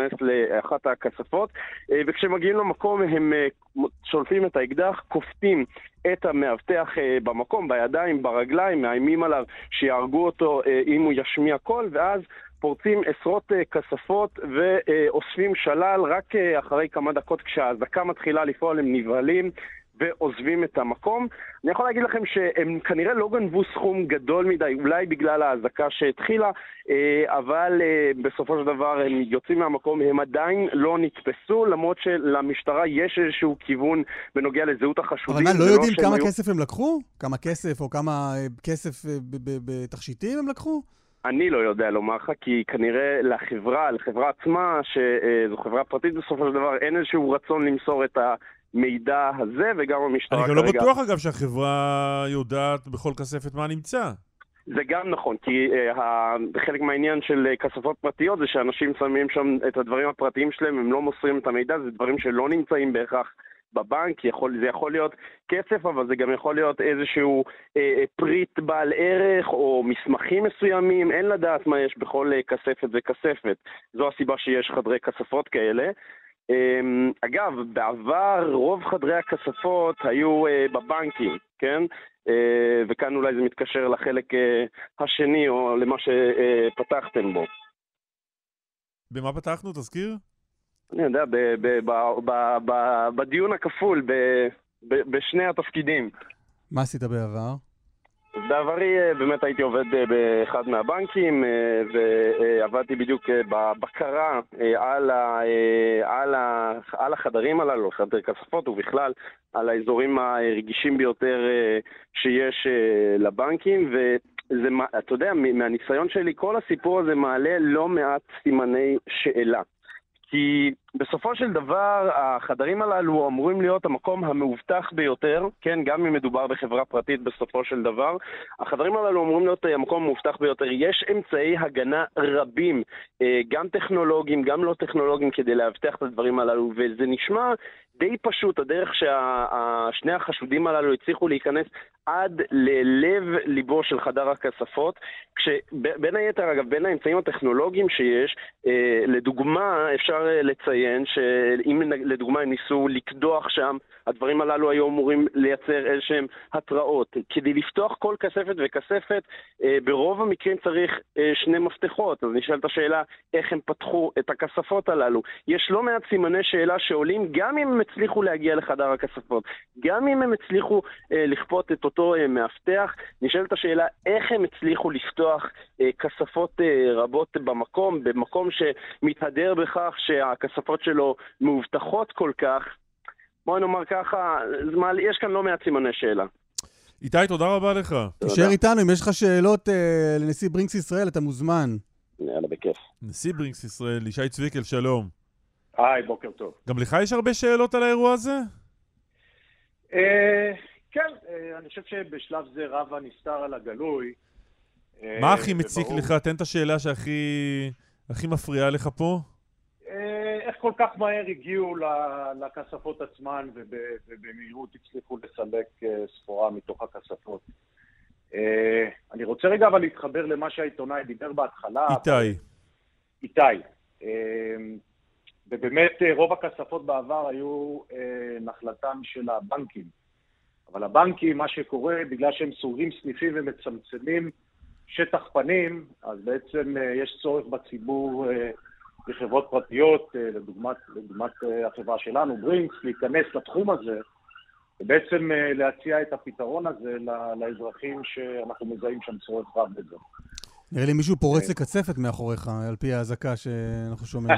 באחת הכספות, וכשמגיעים למקום הם שולפים את האקדח, כופתים את המאבטח במקום, בידיים, ברגליים, מאיימים עליו שיהרגו אותו אם הוא ישמיע קול, ואז פורצים עשרות כספות ואוספים שלל. רק אחרי כמה דקות כשהאזעקה מתחילה לפעול הם נבהלים ועוזבים את המקום. אני יכול להגיד לכם שהם כנראה לא גנבו סכום גדול מדי, אולי בגלל האזעקה שהתחילה, אבל בסופו של דבר הם יוצאים מהמקום, הם עדיין לא נתפסו, למרות שלמשטרה יש איזשהו כיוון בנוגע לזהות החשודים. אבל מה, לא יודעים כמה כסף הם לקחו? כמה כסף או כמה כסף בתכשיטים הם לקחו? אני לא יודע לומר לך, כי כנראה לחברה עצמה, שזו חברה פרטית בסופו של דבר, אין איזשהו רצון למסור את המידע הזה, וגם המשטרה כרגע... אני לא בטוח אגב שהחברה יודעת בכל כספת מה נמצא. זה גם נכון, כי חלק מהעניין של כספות פרטיות זה שאנשים שמים שם את הדברים הפרטיים שלהם, הם לא מוסרים את המידע, זה דברים שלא נמצאים בהכרח בבנק. זה יכול להיות כסף, אבל זה גם יכול להיות איזשהו פריט בעל ערך או מסמכים מסוימים. אין לדעת מה יש בכל כספת וכספת. זו הסיבה שיש חדרי כספות כאלה. אגב, בעבר רוב חדרי הכספות היו בבנקים, כן? וכאן אולי זה מתקשר לחלק השני או למה שפתחתם בו. במה פתחנו? תזכיר? אני יודע, בדיון הכפול, בשני התפקידים. מה עשית בעבר? בעברי באמת הייתי עובד באחד מהבנקים, ועבדתי בדיוק בבקרה על החדרים הללו, חדר כספות, ובכלל על האזורים הרגישים ביותר שיש לבנקים, ואתה יודע, מהניסיון שלי, כל הסיפור הזה מעלה לא מעט סימני שאלה. כי בסופו של דבר החדרים הללו אמורים להיות המקום המאובטח ביותר, כן, גם אם מדובר בחברה פרטית בסופו של דבר, החדרים הללו אמורים להיות המקום המאובטח ביותר. יש אמצעי הגנה רבים, גם טכנולוגיים, גם לא טכנולוגיים, כדי להבטח את הדברים הללו, וזה נשמע די פשוט, הדרך ששני החשודים הללו הצליחו להיכנס עד ללב ליבו של חדר הכספות, כשבין היתר, אגב, בין האמצעים הטכנולוגיים שיש, לדוגמה, אפשר לציין שאם לדוגמה הם ניסו לקדוח שם, הדברים הללו היו אמורים לייצר איזשהם התראות. כדי לפתוח כל כספת וכספת, ברוב המקרים צריך שני מפתחות. אז נשאלת השאלה, איך הם פתחו את הכספות הללו? יש לא מעט סימני שאלה שעולים, גם אם הם הצליחו להגיע לחדר הכספות, גם אם הם הצליחו לכפות את אותו מאבטח, נשאלת השאלה, איך הם הצליחו לפתוח כספות רבות במקום שמתהדר בכך שהכספות שלו מאובטחות כל כך. בואי נאמר ככה, יש כאן לא מעט סימני שאלה. איתי, תודה רבה לך. תישאר איתנו, אם יש לך שאלות לנשיא ברינקס ישראל, אתה מוזמן. יאללה, בכיף. נשיא ברינקס ישראל, ישי צוויקל, שלום. היי, בוקר טוב. גם לך יש הרבה שאלות על האירוע הזה? כן, אני חושב שבשלב זה רב הנסתר על הגלוי. מה הכי מציק לך? תן את השאלה שהכי מפריעה לך פה. איך כל כך מהר הגיעו לכספות עצמן ובמהירות הצליחו לסלק סחורה מתוך הכספות. אני רוצה רגע אבל להתחבר למה שהעיתונאי דיבר בהתחלה. איתי. ובאמת רוב הכספות בעבר היו נחלתם של הבנקים. אבל הבנקים, מה שקורה, בגלל שהם סוגרים סניפים ומצמצמים שטח פנים, אז בעצם יש צורך בציבור בחברות פרטיות, לדוגמת החברה שלנו, ברינקס, להיכנס לתחום הזה, ובעצם להציע את הפתרון הזה לאזרחים שאנחנו מזהים שם צורך רב בזה. נראה לי מישהו פורץ לקצפת מאחוריך, על פי ההזקה שאנחנו שומעים.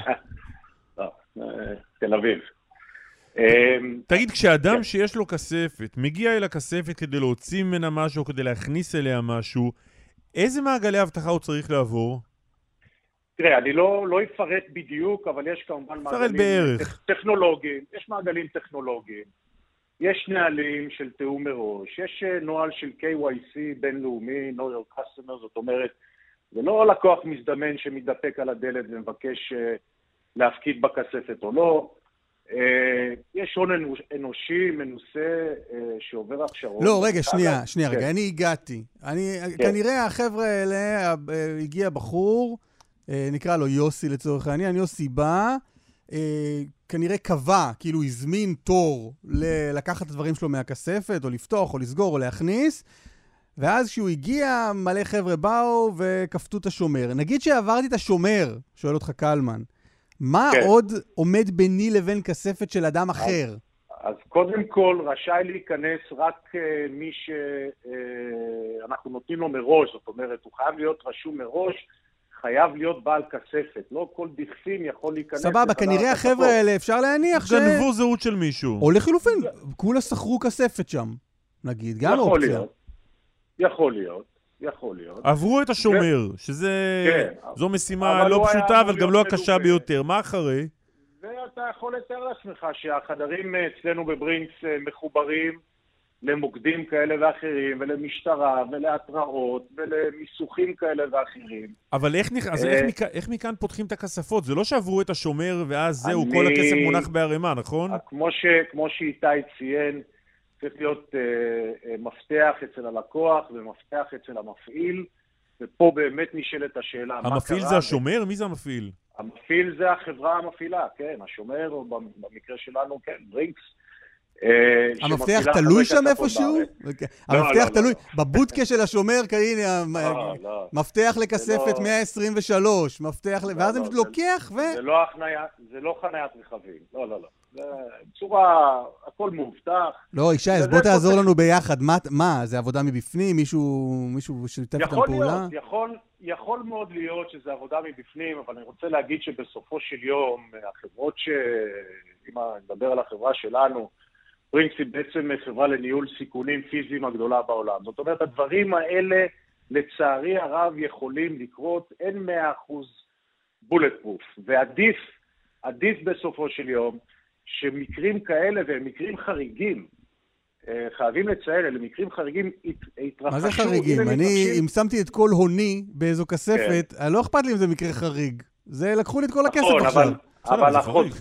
תל אביב. תגיד, כשאדם שיש לו כספת, מגיע אל הכספת כדי להוציא ממנה משהו, כדי להכניס אליה משהו, איזה מעגלי הבטחה הוא צריך לעבור? תראה, אני לא אפרט בדיוק, אבל יש כמובן מעגלים טכנולוגיים, יש מעגלים טכנולוגיים, יש נהלים של תיאום מראש, יש נוהל של KYC בינלאומי, Know Your Customer, זאת אומרת, זה לא לקוח מזדמן שמתדפק על הדלת ומבקש להפקיד בכספת או לא, יש הון אנושי מנוסה שעובר הכשרות. לא, רגע, שנייה, רגע, אני הגעתי. כנראה החבר'ה האלה, הגיע בחור, נקרא לו יוסי לצורך העניין, יוסי בא, כנראה קבע, כאילו הזמין תור לקחת את הדברים שלו מהכספת, או לפתוח, או לסגור, או להכניס, ואז כשהוא הגיע, מלא חבר'ה באו וכפתו את השומר. נגיד שעברתי את השומר, שואל אותך קלמן, מה עוד עומד ביני לבין כספת של אדם אחר? אז קודם כל רשאי להיכנס רק מי שאנחנו נותנים לו מראש, זאת אומרת, הוא חייב להיות רשום מראש, חייב להיות בעל כספת, לא כל דכפין יכול להיכנס. סבבה, כנראה החבר'ה האלה אפשר להניח גנבו זהות של מישהו. או לחילופין, כולה שכרו כספת שם, נגיד, גם אופציה. יכול להיות. עברו את השומר, זו משימה לא פשוטה, אבל גם לא הקשה ביותר. מה אחרי? ואתה יכול לתאר לעצמך שהחדרים אצלנו בברינקס מחוברים למוקדים כאלה ואחרים, ולמשטרה, ולהתראות, ולמיסוכים כאלה ואחרים. אבל איך מכאן פותחים את הכספות? זה לא שעברו את השומר ואז זהו, כל הכסף מונח בערימה, נכון? כמו שאיתי ציין, צריך להיות מפתח אצל הלקוח ומפתח אצל המפעיל, ופה באמת נשאלת השאלה. המפעיל זה השומר? מי זה המפעיל? המפעיל זה החברה המפעילה, כן, השומר, או במקרה שלנו, כן, ברינקס. המפתח תלוי שם איפשהו? המפתח תלוי, בבוטקה של השומר, כאינה, מפתח לכספת 123, מפתח, ואז הם לוקח ו... זה לא חניית רכבים, לא. בצורה, הכל מאובטח. לא, ישי, אז בוא תעזור לנו ביחד. מה, זה עבודה מבפנים? מישהו שתף איתם פעולה? יכול מאוד להיות שזה עבודה מבפנים, אבל אני רוצה להגיד שבסופו של יום, החברות אם נדבר על החברה שלנו, ברינקס היא בעצם חברה לניהול סיכונים פיזיים הגדולה בעולם. זאת אומרת, הדברים האלה, לצערי הרב, יכולים לקרות, אין 100% בולט פרוף. ועדיף בסופו של יום, שמקרים כאלה והם מקרים חריגים, חייבים לציין, אלה מקרים חריגים התרחשו. מה זה חריגים? אם שמתי את כל הוני באיזו כספת, לא אכפת לי אם זה מקרה חריג. זה לקחו לי את כל הכסף עכשיו. אבל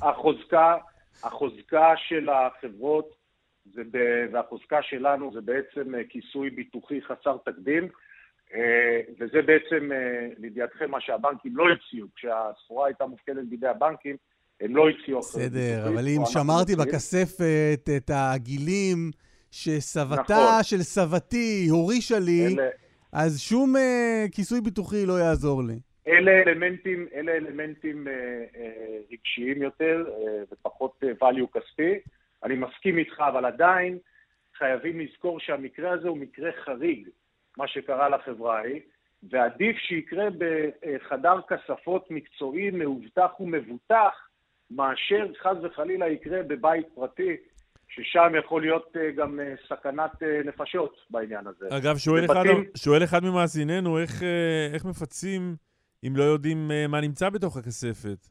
החוזקה של החברות והחוזקה שלנו זה בעצם כיסוי ביטוחי חסר תקדים, וזה בעצם לידיעתכם מה שהבנקים לא הציעו. כשהסחורה הייתה מופקדת בידי הבנקים, הם לא הציעו. בסדר, אבל אם שמרתי בכספת את הגילים שסבתה של סבתי הורישה לי, אז שום כיסוי ביטוחי לא יעזור לי. אלה אלמנטים רגשיים יותר ופחות value כספי. אני מסכים איתך, אבל עדיין חייבים לזכור שהמקרה הזה הוא מקרה חריג, מה שקרה לחברה היא, ועדיף שיקרה בחדר כספות מקצועי, מאובטח ומבוטח, מאשר חס וחלילה יקרה בבית פרטי, ששם יכול להיות גם סכנת נפשות בעניין הזה. אגב, שואל אחד ממאזיננו, איך מפצים אם לא יודעים מה נמצא בתוך הכספת?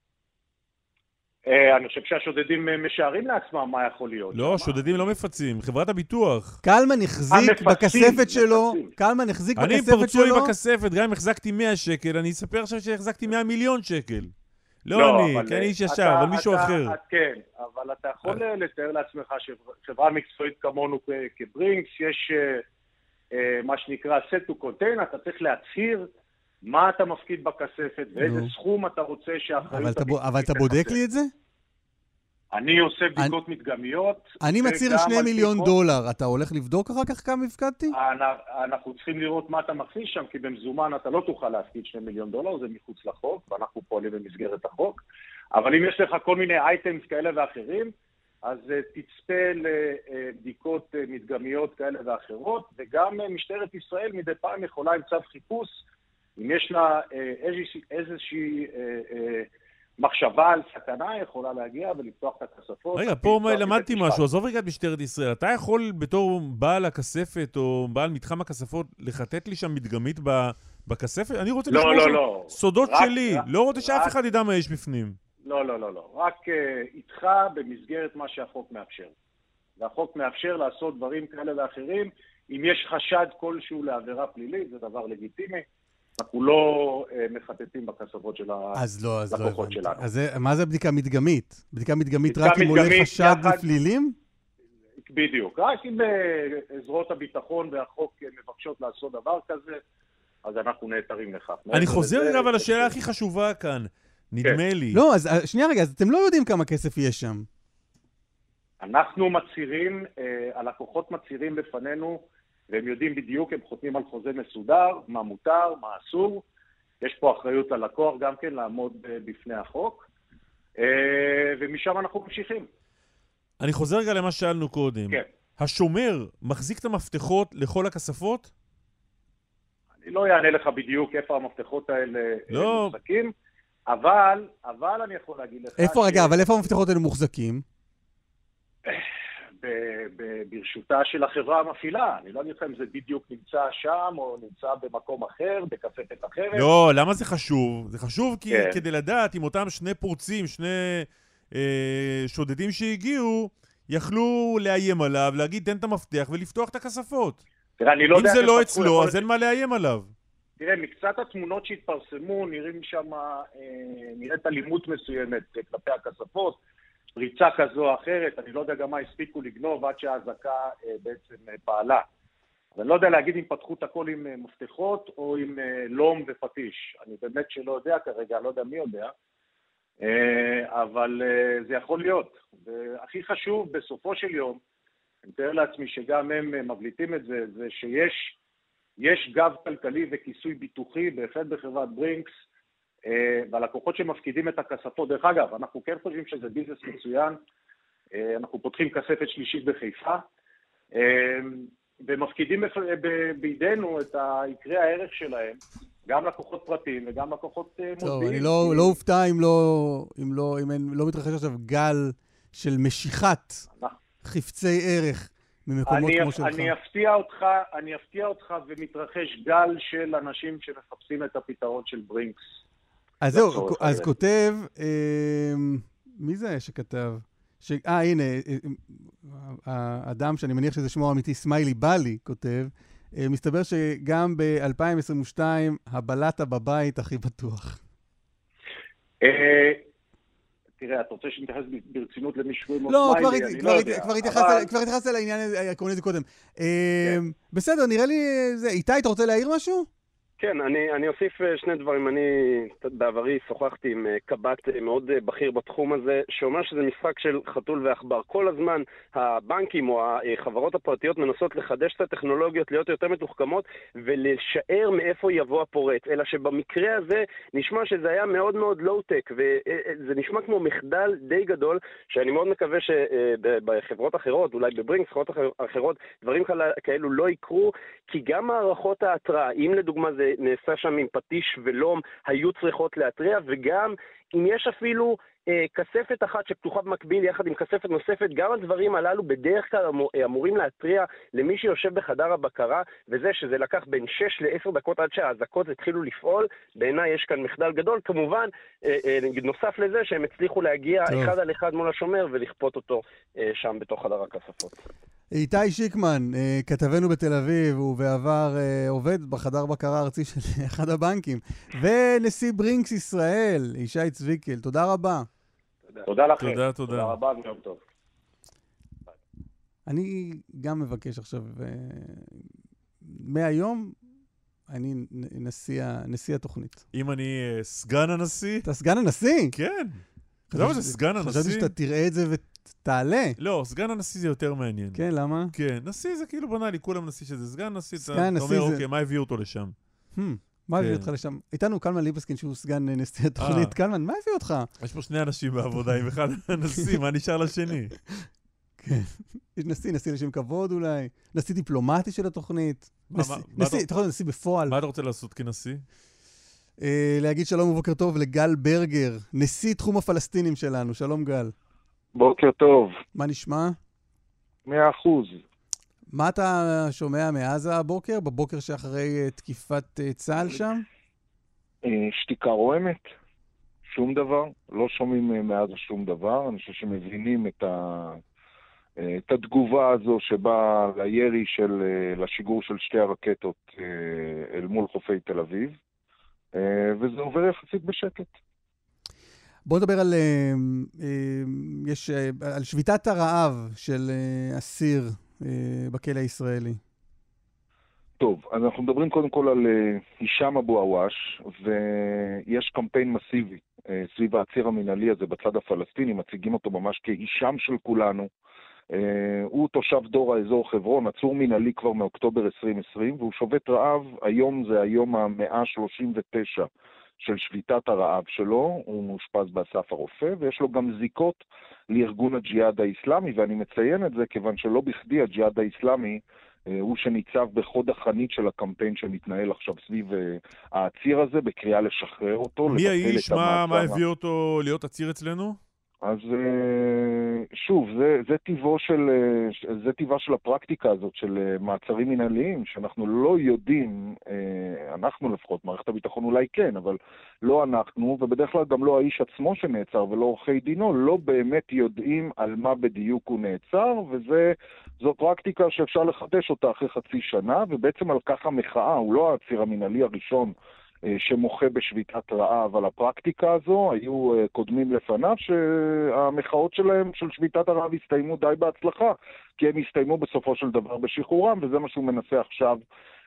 אני חושב שהשודדים משערים לעצמם מה יכול להיות. לא, שודדים לא מפצים, חברת הביטוח. קלמן החזיק בכספת שלו, אני פרצו לי בכספת, גם אם החזקתי 100 שקל, אני אספר עכשיו שהחזקתי 100 מיליון שקל. לא אני, כן איש ישר, אבל מישהו אחר. כן, אבל אתה יכול לתאר לעצמך שחברה מקצועית כמונו כברינקס, יש מה שנקרא set to contain, אתה צריך להצהיר מה אתה מפקיד בכספת, ואיזה סכום אתה רוצה שהאחריות... אבל אתה בודק לי את זה? אני עושה בדיקות מדגמיות. אני מצהיר 2 מיליון דולר, אתה הולך לבדוק אחר כך כמה הפקדתי? אנחנו צריכים לראות מה אתה מכניס שם, כי במזומן אתה לא תוכל להפקיד 2 מיליון דולר, זה מחוץ לחוק, ואנחנו פועלים במסגרת החוק. אבל אם יש לך כל מיני אייטמס כאלה ואחרים, אז תצפה לבדיקות מדגמיות כאלה ואחרות, וגם משטרת ישראל מדי פעם יכולה עם צו חיפוש, אם יש לה איזושהי מחשבה על סכנה, יכולה להגיע ולפתוח את הכספות. רגע, פה למדתי משהו, עזוב רגע את משטרת ישראל. אתה יכול בתור בעל הכספת או בעל מתחם הכספות לחטט לי שם מדגמית בכספת? אני רוצה לשמוע שם סודות שלי, לא רוצה שאף אחד ידע מה יש בפנים. לא. רק איתך במסגרת מה שהחוק מאפשר. והחוק מאפשר לעשות דברים כאלה ואחרים. אם יש חשד כלשהו לעבירה פלילית, זה דבר לגיטימי. אנחנו לא מחטטים בכספות של הלקוחות שלנו. אז מה זה בדיקה מדגמית? בדיקה מדגמית רק אם עולה חשד לפלילים? בדיוק. רק אם זרועות הביטחון והחוק מבקשות לעשות דבר כזה, אז אנחנו נעתרים לכך. אני חוזר רגע על השאלה הכי חשובה כאן. נדמה לי. לא, אז שנייה רגע, אז אתם לא יודעים כמה כסף יש שם. אנחנו מצהירים, הלקוחות מצהירים בפנינו, והם יודעים בדיוק, הם חותמים על חוזה מסודר, מה מותר, מה אסור. יש פה אחריות ללקוח גם כן לעמוד בפני החוק, ומשם אנחנו ממשיכים. אני חוזר רגע למה שאלנו קודם. כן. השומר מחזיק את המפתחות לכל הכספות? אני לא אענה לך בדיוק איפה המפתחות האלה מוחזקים, אבל אני יכול להגיד לך... אבל איפה המפתחות האלה מוחזקים? ברשותה של החברה המפעילה. אני לא אגיד לך אם זה בדיוק נמצא שם או נמצא במקום אחר, בכספת אחרת. לא, למה זה חשוב? זה חשוב כי כדי לדעת אם אותם שני פורצים, שני שודדים שהגיעו, יכלו לאיים עליו, להגיד תן את המפתח ולפתוח את הכספות. אם זה לא אצלו, אז אין מה לאיים עליו. תראה, מקצת התמונות שהתפרסמו, נראית אלימות מסוימת כלפי הכספות, פריצה כזו או אחרת, אני לא יודע גם מה הספיקו לגנוב עד שההזקה בעצם פעלה. אז אני לא יודע להגיד אם פתחו את הכל עם מפתחות או עם לום ופטיש. אני באמת שלא יודע כרגע, לא יודע מי יודע, אבל זה יכול להיות. והכי חשוב, בסופו של יום, אני מתאר לעצמי שגם הם מבליטים את זה, זה שיש גב כלכלי וכיסוי ביטוחי, בהחלט בחברת ברינקס, והלקוחות שמפקידים את הכספות, דרך אגב, אנחנו כן חושבים שזה ביזנס מצוין, אנחנו פותחים כספת שלישית בחיפה, ומפקידים בידינו את עיקרי הערך שלהם, גם לקוחות פרטיים וגם לקוחות מוסדיים. טוב, אני לא אופתע אם לא מתרחש עכשיו גל של משיכת חפצי ערך ממקומות כמו שלך. אני אפתיע אותך ומתרחש גל של אנשים שמחפשים את הפתרון של ברינקס. אז זהו, אז כותב, מי זה שכתב? הנה, האדם שאני מניח שזה שמו אמיתי, סמיילי בלי, כותב, מסתבר שגם ב-2022 הבלטה בבית הכי בטוח. תראה, אתה רוצה שנתייחס ברצינות למישהו עם לא, סמיילי? כבר התייחסת לעניין העקרוני הזה קודם. בסדר, נראה לי זה. איתי, אתה רוצה להעיר משהו? כן, אני אוסיף שני דברים. אני בעברי שוחחתי עם קב"ט מאוד בכיר בתחום הזה, שאומר שזה משחק של חתול ועכבר. כל הזמן הבנקים או החברות הפרטיות מנסות לחדש את הטכנולוגיות, להיות יותר מתוחכמות, ולשער מאיפה יבוא הפורץ. אלא שבמקרה הזה נשמע שזה היה מאוד מאוד לואו-טק, וזה נשמע כמו מחדל די גדול, שאני מאוד מקווה שבחברות אחרות, אולי בברינקס, חברות אחרות, דברים כאלו לא יקרו, כי גם מערכות ההתראה, אם לדוגמה זה נעשה שם עם פטיש ולום, היו צריכות להטריע, וגם אם יש אפילו כספת אחת שפתוחה במקביל יחד עם כספת נוספת, גם הדברים הללו בדרך כלל אמורים להטריע למי שיושב בחדר הבקרה, וזה שזה לקח בין 6 ל-10 דקות עד שההזקות התחילו לפעול. בעיניי יש כאן מחדל גדול, כמובן נוסף לזה שהם הצליחו להגיע אחד על אחד מול השומר ולכפות אותו שם בתוך חדר הכספות. איתי שיקמן, כתבנו בתל אביב, הוא בעבר עובד בחדר בקרה הארצי של אחד הבנקים, ונשיא ברינקס ישראל, ישי צביקל, תודה רבה. תודה לכם. תודה רבה ויום טוב. אני גם מבקש עכשיו, מהיום, אני נשיא התוכנית. אם אני סגן הנשיא? אתה סגן הנשיא? כן. למה זה סגן הנשיא? חשבתי שאתה תראה את זה ותעלה. לא, סגן הנשיא זה יותר מעניין. כן, למה? כן, נשיא זה כאילו בנאלי, כולם נשיא שזה סגן נשיא. סגן נשיא זה... אתה אומר, זה... אוקיי, מה הביא אותו לשם? מה הביא אותך לשם? איתנו קלמן ליבסקין שהוא סגן נשיא התוכנית. קלמן, מה הביא אותך? יש פה שני אנשים בעבודה, עם אחד הנשיא, מה נשאר לשני? כן. יש נשיא לשם כבוד אולי, נשיא דיפלומטי של התוכנית. נשיא, אתה יכול נשיא בפועל. מה אתה רוצה לעשות כנשיא? להגיד שלום ובוקר טוב לגל ברגר, נשיא תחום הפלסטינים שלנו. שלום גל. בוקר טוב. מה נשמע? 100%. מה אתה שומע מאז הבוקר, בבוקר שאחרי תקיפת צה"ל שם? שתיקה רועמת. שום דבר. לא שומעים מאז שום דבר. אני חושב שמבינים את התגובה הזו שבאה לירי לשיגור של שתי הרקטות אל מול חופי תל אביב. וזה עובר יחסית בשקט. בוא נדבר על שביתת הרעב של אסיר בכלא הישראלי. טוב, אז אנחנו מדברים קודם כל על הישאם אבו עואש, ויש קמפיין מסיבי סביב העציר המנהלי הזה בצד הפלסטיני, מציגים אותו ממש כאישם של כולנו. הוא תושב דור האזור חברון, עצור מנהלי כבר מאוקטובר 2020, והוא שובת רעב, היום זה היום ה-139 של שביתת הרעב שלו, הוא מאושפז באסף הרופא, ויש לו גם זיקות לארגון הג'יהאד האסלאמי, ואני מציין את זה כיוון שלא בכדי הג'יהאד האסלאמי הוא שניצב בחוד החנית של הקמפיין שמתנהל עכשיו סביב העציר הזה, בקריאה לשחרר אותו. מי האיש? מה הביא אותו להיות עציר אצלנו? אז שוב, זה טבעה של הפרקטיקה הזאת של מעצרים מנהליים, שאנחנו לא יודעים, אנחנו לפחות, מערכת הביטחון אולי כן, אבל לא אנחנו, ובדרך כלל גם לא האיש עצמו שנעצר ולא עורכי דינו, לא באמת יודעים על מה בדיוק הוא נעצר, וזו פרקטיקה שאפשר לחדש אותה אחרי חצי שנה, ובעצם על כך המחאה, הוא לא העציר המנהלי הראשון, שמוחה בשביתת רעב על הפרקטיקה הזו, היו קודמים לפניו שהמחאות שלהם של שביתת הרעב הסתיימו די בהצלחה, כי הם הסתיימו בסופו של דבר בשחרורם, וזה מה שהוא מנסה עכשיו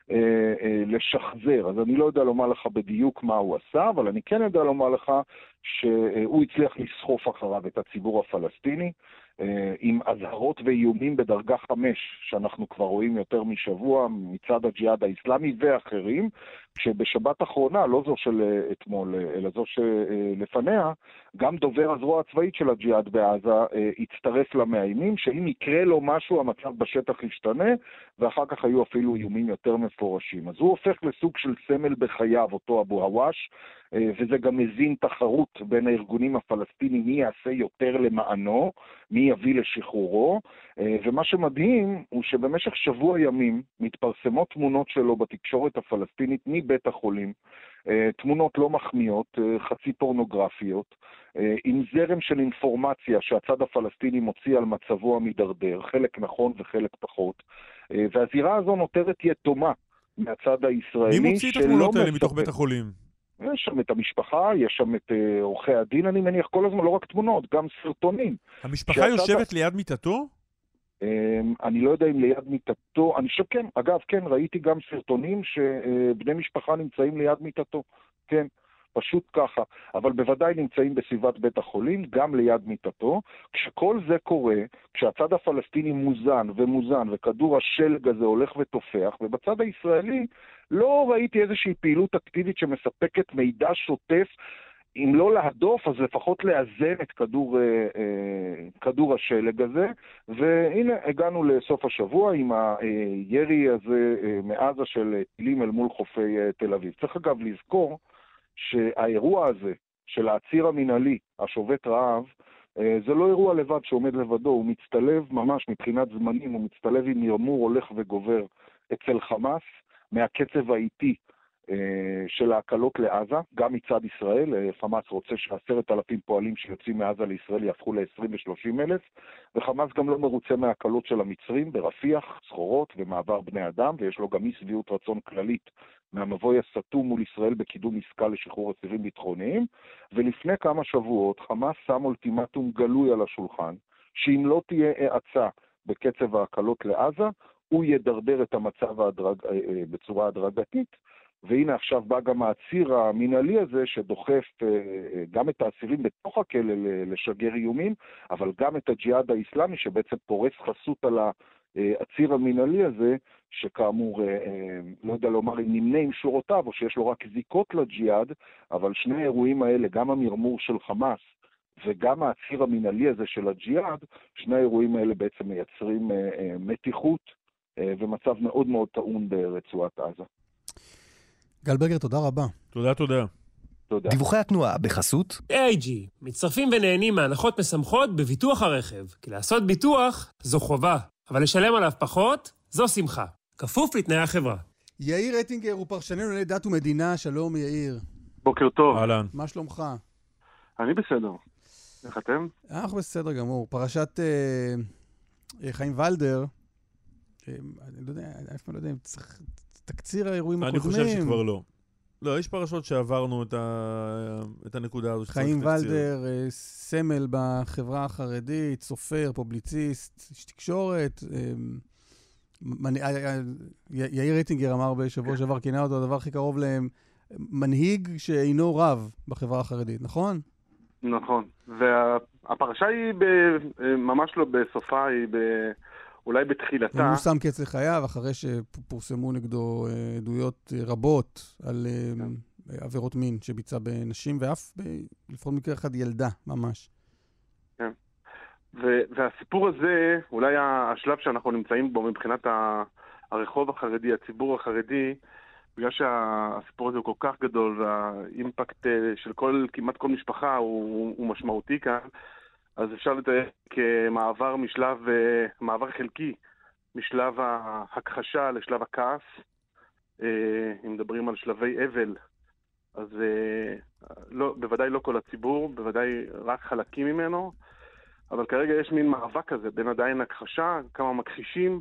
לשחזר. אז אני לא יודע לומר לך בדיוק מה הוא עשה, אבל אני כן יודע לומר לך שהוא הצליח לסחוף אחריו את הציבור הפלסטיני, עם הזהרות ואיומים בדרגה 5, שאנחנו כבר רואים יותר משבוע מצד הג'יהאד האסלאמי ואחרים, שבשבת האחרונה, לא זו של אתמול, אלא זו שלפניה, גם דובר הזרוע הצבאית של הג'יהאד בעזה הצטרף למאיימים, שאם יקרה לו משהו, המצב בשטח ישתנה, ואחר כך היו אפילו איומים יותר מפורשים. אז הוא הופך לסוג של סמל בחייו, אותו אבו הוואש, וזה גם מזין תחרות בין הארגונים הפלסטינים, מי יעשה יותר למענו, מי יביא לשחרורו, ומה שמדהים הוא שבמשך שבוע ימים מתפרסמות תמונות שלו בתקשורת הפלסטינית מבית החולים, תמונות לא מחמיאות, חצי פורנוגרפיות, עם זרם של אינפורמציה שהצד הפלסטיני מוציא על מצבו המדרדר, חלק נכון וחלק פחות, והזירה הזו נותרת יתומה מהצד הישראלי. מי מוציא את התמונות האלה מתוך בית החולים? יש שם את המשפחה, יש שם את עורכי הדין, אני מניח כל הזמן, לא רק תמונות, גם סרטונים. המשפחה יושבת ליד מיטתו? אני לא יודע אם ליד מיטתו, אני חושב כן, אגב, כן, ראיתי גם סרטונים שבני משפחה נמצאים ליד מיטתו, כן, פשוט ככה, אבל בוודאי נמצאים בסביבת בית החולים, גם ליד מיטתו. כשכל זה קורה, כשהצד הפלסטיני מוזן ומוזן, וכדור השלג הזה הולך ותופח, ובצד הישראלי לא ראיתי איזושהי פעילות אקטיבית שמספקת מידע שוטף, אם לא להדוף, אז לפחות לאזן את כדור השלג הזה, והנה הגענו לסוף השבוע עם הירי הזה מעזה של טילים אל מול חופי תל אביב. צריך אגב לזכור שהאירוע הזה של העציר המנהלי, השובת רעב, זה לא אירוע לבד שעומד לבדו, הוא מצטלב ממש מבחינת זמנים, הוא מצטלב עם מרמור הולך וגובר אצל חמאס, מהקצב האיטי של ההקלות לעזה, גם מצד ישראל. חמאס רוצה ש10,000 פועלים שיוצאים מעזה לישראל יהפכו ל-20 ו-30 אלף, וחמאס גם לא מרוצה מההקלות של המצרים ברפיח, סחורות ומעבר בני אדם, ויש לו גם אי שביעות רצון כללית מהמבוי הסתום מול ישראל בקידום עסקה לשחרור אסירים ביטחוניים, ולפני כמה שבועות חמאס שם אולטימטום גלוי על השולחן, שאם לא תהיה האצה בקצב ההקלות לעזה, הוא ידרדר את המצב בצורה הדרגתית, והנה עכשיו בא גם העציר המנהלי הזה שדוחף גם את האסירים בתוך הכלא לשגר איומים, אבל גם את הג'יהאד האסלאמי שבעצם פורס חסות על העציר המנהלי הזה, שכאמור, לא יודע לומר אם נמנה עם שורותיו או שיש לו רק זיקות לג'יהאד, אבל שני האירועים האלה, גם המרמור של חמאס וגם העציר המנהלי הזה של הג'יהאד, שני האירועים האלה בעצם מייצרים מתיחות ומצב מאוד מאוד טעון ברצועת עזה. גל ברגר, תודה רבה. תודה. תודה. דיווחי התנועה בחסות AIG, מצטרפים ונהנים מהנחות משמחות בביטוח הרכב, כי לעשות ביטוח זו חובה, אבל לשלם עליו פחות זו שמחה. כפוף לתנאי החברה. יאיר רטינגר הוא פרשננו לענייני דת ומדינה, שלום יאיר. בוקר טוב. אהלן. מה שלומך? אני בסדר. איך אתם? אנחנו בסדר גמור. פרשת חיים ולדר, אני לא יודע אם צריך תקציר האירועים הקודמים. אני חושב שכבר לא. לא, יש פרשות שעברנו את הנקודה הזאת. חיים ולדר, סמל בחברה החרדית, סופר, פובליציסט, איש תקשורת. יאיר רטינגר אמר בשבוע שעבר, כינה אותו, הדבר הכי קרוב להם מנהיג שאינו רב בחברה החרדית, נכון? נכון. והפרשה היא ממש לא בסופה, היא אולי בתחילתה. הוא שם קץ לחייו אחרי שפורסמו נגדו עדויות רבות על עבירות מין שביצע בנשים, ואף לפחות מקרה אחד ילדה ממש. כן. והסיפור הזה, אולי השלב שאנחנו נמצאים בו מבחינת הרחוב החרדי, הציבור החרדי, בגלל שהסיפור הזה הוא כל כך גדול והאימפקט של כמעט כל משפחה הוא משמעותי כאן, אז אפשר לתאר כמעבר מעבר חלקי משלב ההכחשה לשלב הכעס. אם מדברים על שלבי אבל, אז בוודאי לא כל הציבור, בוודאי רק חלקים ממנו, אבל כרגע יש מין מאבק כזה בין עדיין הכחשה, כמה מכחישים,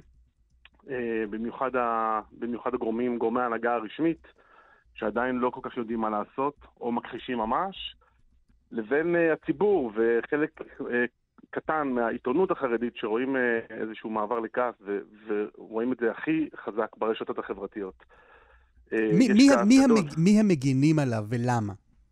במיוחד גורמי ההנהגה הרשמית, שעדיין לא כל כך יודעים מה לעשות, או מכחישים ממש, לבין הציבור וחלק קטן מהעיתונות החרדית שרואים איזשהו מעבר לכעס, ורואים את זה הכי חזק ברשתות החברתיות. מי המגינים עליו ולמה?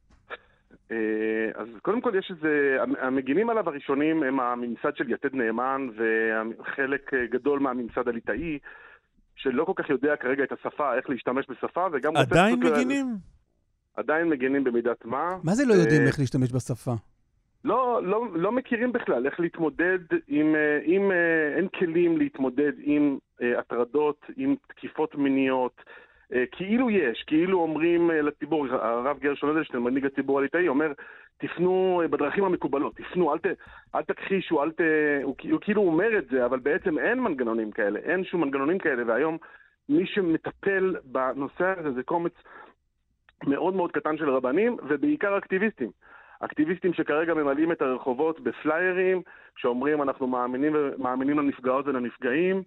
אז קודם כל יש המגינים עליו הראשונים הם הממסד של יתד נאמן, וחלק גדול מהממסד הליטאי, שלא כל כך יודע כרגע את השפה, איך להשתמש בשפה, וגם עדיין מגינים? עדיין מגינים במידת מה. מה זה לא יודעים איך להשתמש בשפה? לא מכירים בכלל איך להתמודד אם אין כלים להתמודד עם הטרדות, עם תקיפות מיניות, כאילו אומרים לציבור, הרב גרשון אדלשטיין, מנהיג הציבור הליטאי, אומר, תפנו בדרכים המקובלות, תפנו, אל תכחישו, הוא כאילו אומר את זה, אבל בעצם אין מנגנונים כאלה, אין שום מנגנונים כאלה, והיום מי שמטפל בנושא הזה זה קומץ מאוד מאוד קטן של רבנים, ובעיקר אקטיביסטים. אקטיביסטים שכרגע ממלאים את הרחובות בפליירים, שאומרים אנחנו מאמינים לנפגעות ולנפגעים,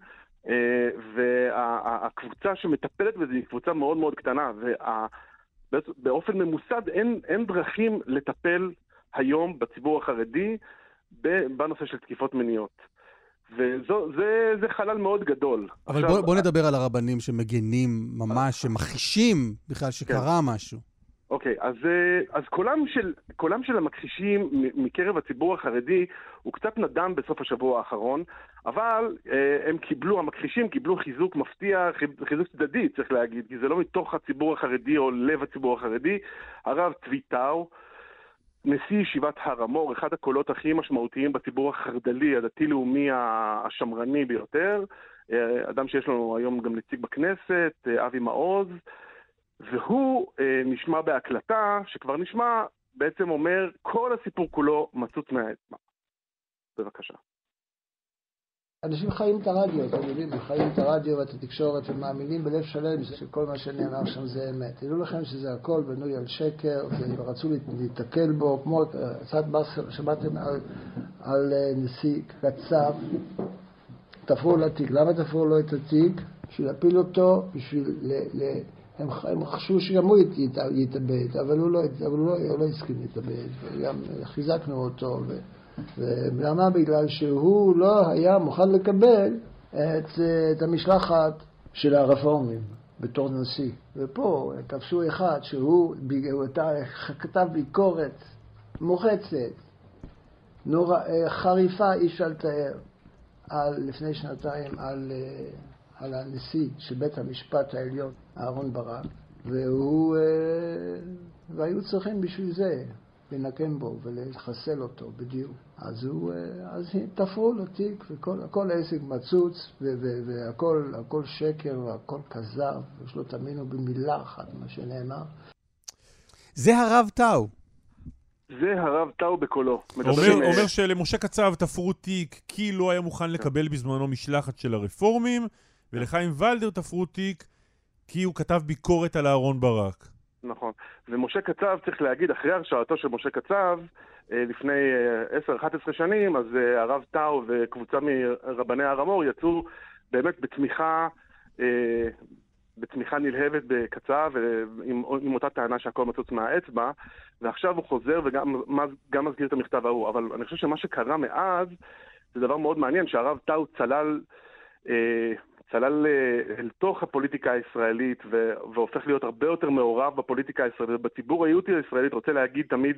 והקבוצה שמטפלת בזה היא קבוצה מאוד מאוד קטנה, ובאופן ממוסד אין דרכים לטפל היום בציבור החרדי בנושא של תקיפות מיניות. וזה חלל מאוד גדול. אבל בוא נדבר על הרבנים שמגנים ממש, שמכחישים בכלל שקרה משהו. אוקיי, אז קולם של המכחישים מקרב הציבור החרדי הוא קצת נדם בסוף השבוע האחרון, אבל המכחישים קיבלו חיזוק מפתיע, חיזוק צדדי צריך להגיד, כי זה לא מתוך הציבור החרדי או לב הציבור החרדי. הרב צבי טאו, נשיא ישיבת הר המור, אחד הקולות הכי משמעותיים בציבור החרד"לי, הדתי-לאומי השמרני ביותר, אדם שיש לנו היום גם נציג בכנסת, אבי מעוז, והוא נשמע בהקלטה, שכבר נשמע, בעצם אומר, כל הסיפור כולו מצוץ מהאצבע. בבקשה. אנשים חיים את הרדיו, אתם יודעים, חיים את הרדיו ואת התקשורת ומאמינים בלב שלם שכל מה שנאמר שם זה אמת. תדעו לכם שזה הכל בנוי על שקר, ורצו להתקל בו, כמו קצת שמעתם על נשיא קצב, תפרו לו תיק. למה תפרו לו את התיק? בשביל להפיל אותו, הם חשבו שגם הוא יתאבד, אבל הוא לא הסכים להתאבד, וגם חיזקנו אותו, ולמה? בגלל שהוא לא היה מוכן לקבל את המשלחת של הרפורמים בתור נשיא. ופה תפסו אחד שהוא כתב ביקורת מוחצת, חריפה, אי אפשר לתאר, לפני שנתיים על הנשיא של בית המשפט העליון, אהרון ברק, והיו צריכים בשביל זה לנקם בו ולחסל אותו בדיוק. אז תפרו לו תיק, וכל העסק מצוץ, והכל שקר והכל כזב, ושלא תאמינו במילה אחת מה שנאמר. זה הרב טאו. זה הרב טאו בקולו. אומר שלמשה קצב תפרו תיק כי לא היה מוכן לקבל בזמנו משלחת של הרפורמים, ולחיים ולדר תפרו תיק כי הוא כתב ביקורת על אהרון ברק. נכון. ומשה קצב, צריך להגיד, אחרי הרשעתו של משה קצב, לפני 10-11 שנים, אז הרב טאו וקבוצה מרבני הר המור יצאו באמת בתמיכה נלהבת בקצב, עם אותה טענה שהכל מצוץ מהאצבע, ועכשיו הוא חוזר וגם מזכיר את המכתב ההוא. אבל אני חושב שמה שקרה מאז, זה דבר מאוד מעניין, שהרב טאו צלל צלל אל תוך הפוליטיקה הישראלית והופך להיות הרבה יותר מעורב בפוליטיקה הישראלית. בציבור היהודי הישראלית רוצה להגיד תמיד,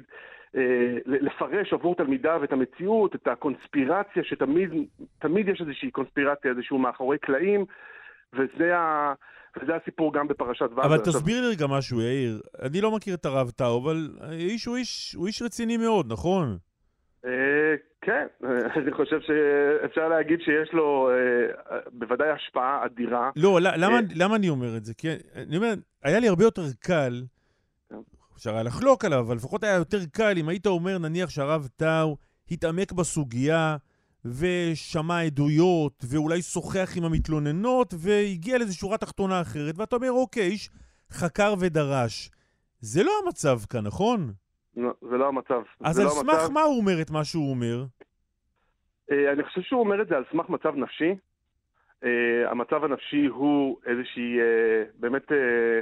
לפרש עבור תלמידיו את המציאות, את הקונספירציה, שתמיד יש איזושהי קונספירציה, איזשהו מאחורי קלעים, וזה הסיפור גם בפרשת ולדר. אבל תסביר לי רגע משהו, יאיר. אני לא מכיר את הרב טאו, אבל הוא איש רציני מאוד, נכון? כן, אני חושב שאפשר להגיד שיש לו בוודאי השפעה אדירה. לא, למה אני אומר את זה? כי אני אומר, היה לי הרבה יותר קל, אפשר היה לחלוק עליו, אבל לפחות היה יותר קל אם היית אומר, נניח שהרב טאו התעמק בסוגיה ושמע עדויות ואולי שוחח עם המתלוננות והגיע לאיזו שורה תחתונה אחרת, ואתה אומר, אוקיי, איש חקר ודרש. זה לא המצב כאן, נכון? לא, זה לא המצב. אז על סמך מה הוא אומר את מה שהוא אומר? אני חושב שהוא אומר את זה על סמך מצב נפשי. המצב הנפשי הוא איזושהי באמת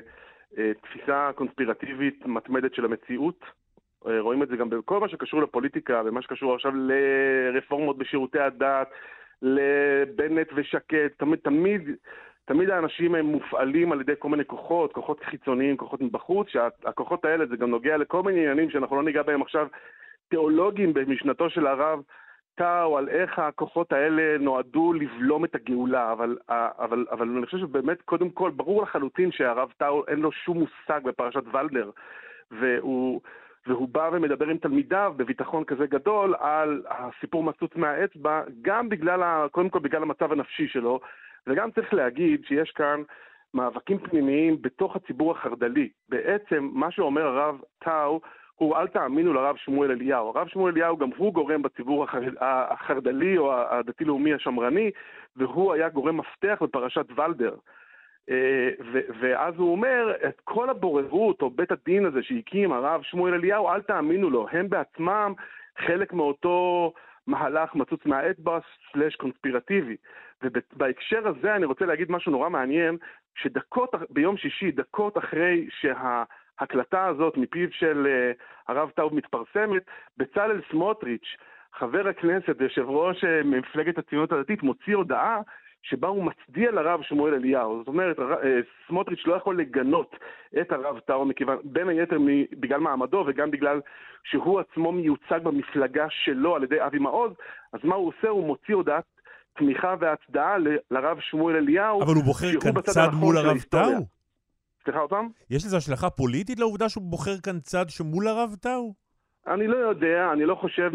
תפיסה קונספירטיבית מתמדת של המציאות. רואים את זה גם בכל מה שקשור לפוליטיקה, במה שקשור עכשיו לרפורמות בשירותי הדת, לבנט ושקט. תמיד האנשים הם מופעלים על ידי כל מיני כוחות חיצוניים, כוחות מבחוץ, שהכוחות האלה זה גם נוגע לכל מיני עניינים שאנחנו לא ניגע בהם עכשיו, תיאולוגים במשנתו של הרב טאו, על איך הכוחות האלה נועדו לבלום את הגאולה, אבל אני חושב שבאמת קודם כל ברור לחלוטין שהרב טאו אין לו שום מושג בפרשת ולדר, והוא בא ומדבר עם תלמידיו בביטחון כזה גדול על הסיפור מצוץ מהאצבע, גם קודם כל בגלל המצב הנפשי שלו, וגם צריך להגיד שיש כאן מאבקים פנימיים בתוך הציבור החרד"לי. בעצם מה שאומר הרב טאו הוא אל תאמינו לרב שמואל אליהו. הרב שמואל אליהו גם הוא גורם בציבור החרד"לי או הדתי-לאומי השמרני, והוא היה גורם מפתח בפרשת ולדר. ואז הוא אומר, את כל הבוררות או בית הדין הזה שהקים הרב שמואל אליהו, אל תאמינו לו. הם בעצמם חלק מאותו מהלך מצוץ מהאצבע / קונספירטיבי. ובהקשר הזה אני רוצה להגיד משהו נורא מעניין, ביום שישי, דקות אחרי ההקלטה הזאת מפיו של הרב טאו מתפרסמת, בצלאל סמוטריץ', חבר הכנסת ויושב ראש מפלגת הציונות הדתית, מוציא הודעה שבה הוא מצדיע לרב שמואל אליהו. זאת אומרת, סמוטריץ' לא יכול לגנות את הרב טאו, בין היתר בגלל מעמדו וגם בגלל שהוא עצמו מיוצג במפלגה שלו על ידי אבי מעוז. אז מה הוא עושה? הוא מוציא הודעת תמיכה והצדעה לרב שמואל אליהו. אבל הוא בוחר כאן צד מול הרב טאו? סליחה אותם? יש לזה השלכה פוליטית לעובדה שהוא בוחר כאן צד שמול הרב טאו? אני לא יודע, אני לא חושב,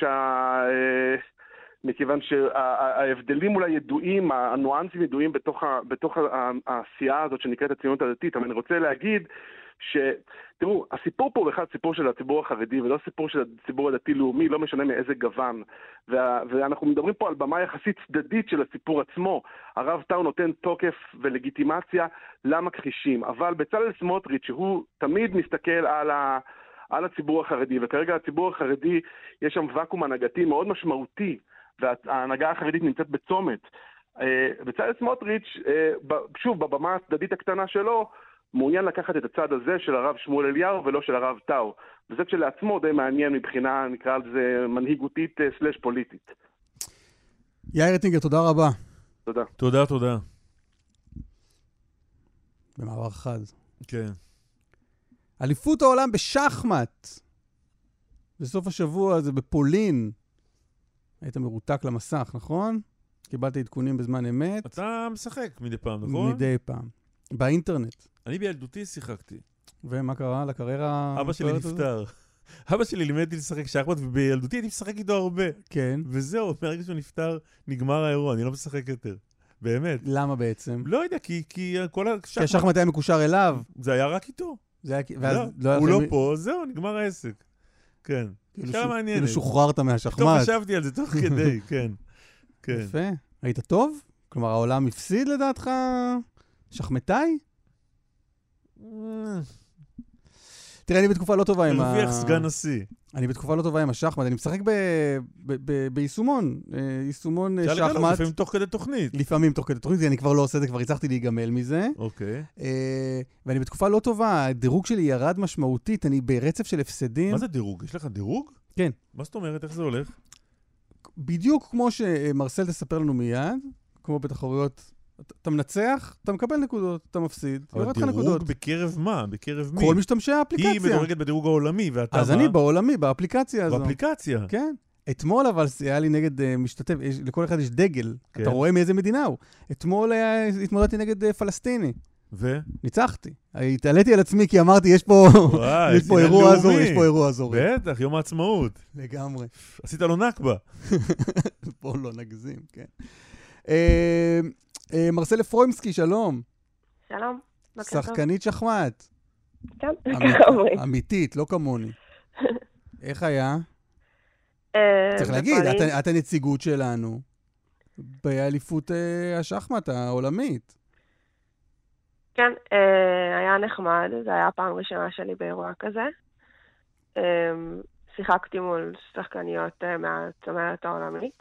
מכיוון שההבדלים אולי ידועים, הנואנסים ידועים בתוך העשייה הזאת שנקראת הציונות הדתית, אבל אני רוצה להגיד תראו, הסיפור פה הוא בכלל סיפור של הציבור החרדי, ולא סיפור של הציבור הדתי-לאומי, לא משנה מאיזה גוון. ואנחנו מדברים פה על במה יחסית צדדית של הסיפור עצמו. הרב טאו נותן תוקף ולגיטימציה למכחישים, אבל בצלאל סמוטריץ' שהוא תמיד מסתכל על הציבור החרדי, וכרגע הציבור החרדי יש שם וקום הנהגתי מאוד משמעותי, וההנהגה החרדית נמצאת בצומת. בצלאל סמוטריץ', שוב, בבמה הצדדית הקטנה שלו, מעוניין לקחת את הצד הזה של הרב שמואל אליהו ולא של הרב טאו. וזה שלעצמו די מעניין מבחינה, נקרא לזה, מנהיגותית / פוליטית. יאיר אטינגר, תודה רבה. תודה. תודה. במעבר חד. כן. אליפות העולם בשחמט. בסוף השבוע זה בפולין. היית מרותק למסך, נכון? קיבלת עדכונים בזמן אמת. אתה משחק מדי פעם, נכון? מדי פעם. באינטרנט. אני בילדותי שיחקתי. ומה קרה לקריירה? אבא שלי נפטר. אבא שלי לימד לשחק שחמט, ובילדותי הייתי משחק איתו הרבה. כן. וזהו, מהרגע שהוא נפטר, נגמר האירוע, אני לא משחק יותר. באמת. למה בעצם? לא יודע, כי כל השחמט... כי השחמט היה מקושר אליו. זה היה רק איתו. הוא לא פה, זהו, נגמר העסק. כן. שאלה מעניינת. כאילו שוחררת מהשחמט. טוב, חשבתי על זה תוך כדי, כן. יפה. היית טוב? כלומר, העולם הפסיד לדעתך שחמטאי? תראה, אני בתקופה לא טובה עם מרוויח סגן נשיא. אני בתקופה לא טובה עם השחמט. אני משחק ביישומון. יישומון שחמט. לפעמים תוך כדי תוכנית. לפעמים תוך כדי תוכנית. אני כבר לא עושה את זה, כבר הצלחתי להיגמל מזה. אוקיי. ואני בתקופה לא טובה. הדירוג שלי ירד משמעותית. אני ברצף של הפסדים. מה זה דירוג? יש לך דירוג? כן. מה זאת אומרת? איך זה הולך? בדיוק כמו שמרסל תספר לנו מיד, כמו בתחרויות אתה מנצח, אתה מקבל נקודות, אתה מפסיד, יורד לך נקודות. אבל דירוג בקרב מה? בקרב מי? כל משתמשי האפליקציה. היא מדורגת בדירוג העולמי, ואתה מה? אז אני בעולמי, באפליקציה הזו. באפליקציה? כן. אתמול אבל היה לי נגד משתתף, לכל אחד יש דגל, אתה רואה מאיזה מדינה הוא. אתמול התמודדתי נגד פלסטיני. ניצחתי. התעליתי על עצמי כי אמרתי, יש פה אירוע אזורי, יש פה אירוע אזורי. בטח, יום העצמאות. לגמרי. עשית לו נכבה. פה לא נגזים, כן. מרסל אפרוימסקי, שלום. שלום. שחקנית שחמט. כן, ככה אומרים. אמיתית, לא כמוני. איך היה? צריך להגיד, את הנציגות שלנו באליפות השחמט העולמית. כן, היה נחמד, זה היה הפעם ראשונה שלי באירוע כזה. שיחקתי מול שחקניות מהצמרת העולמית.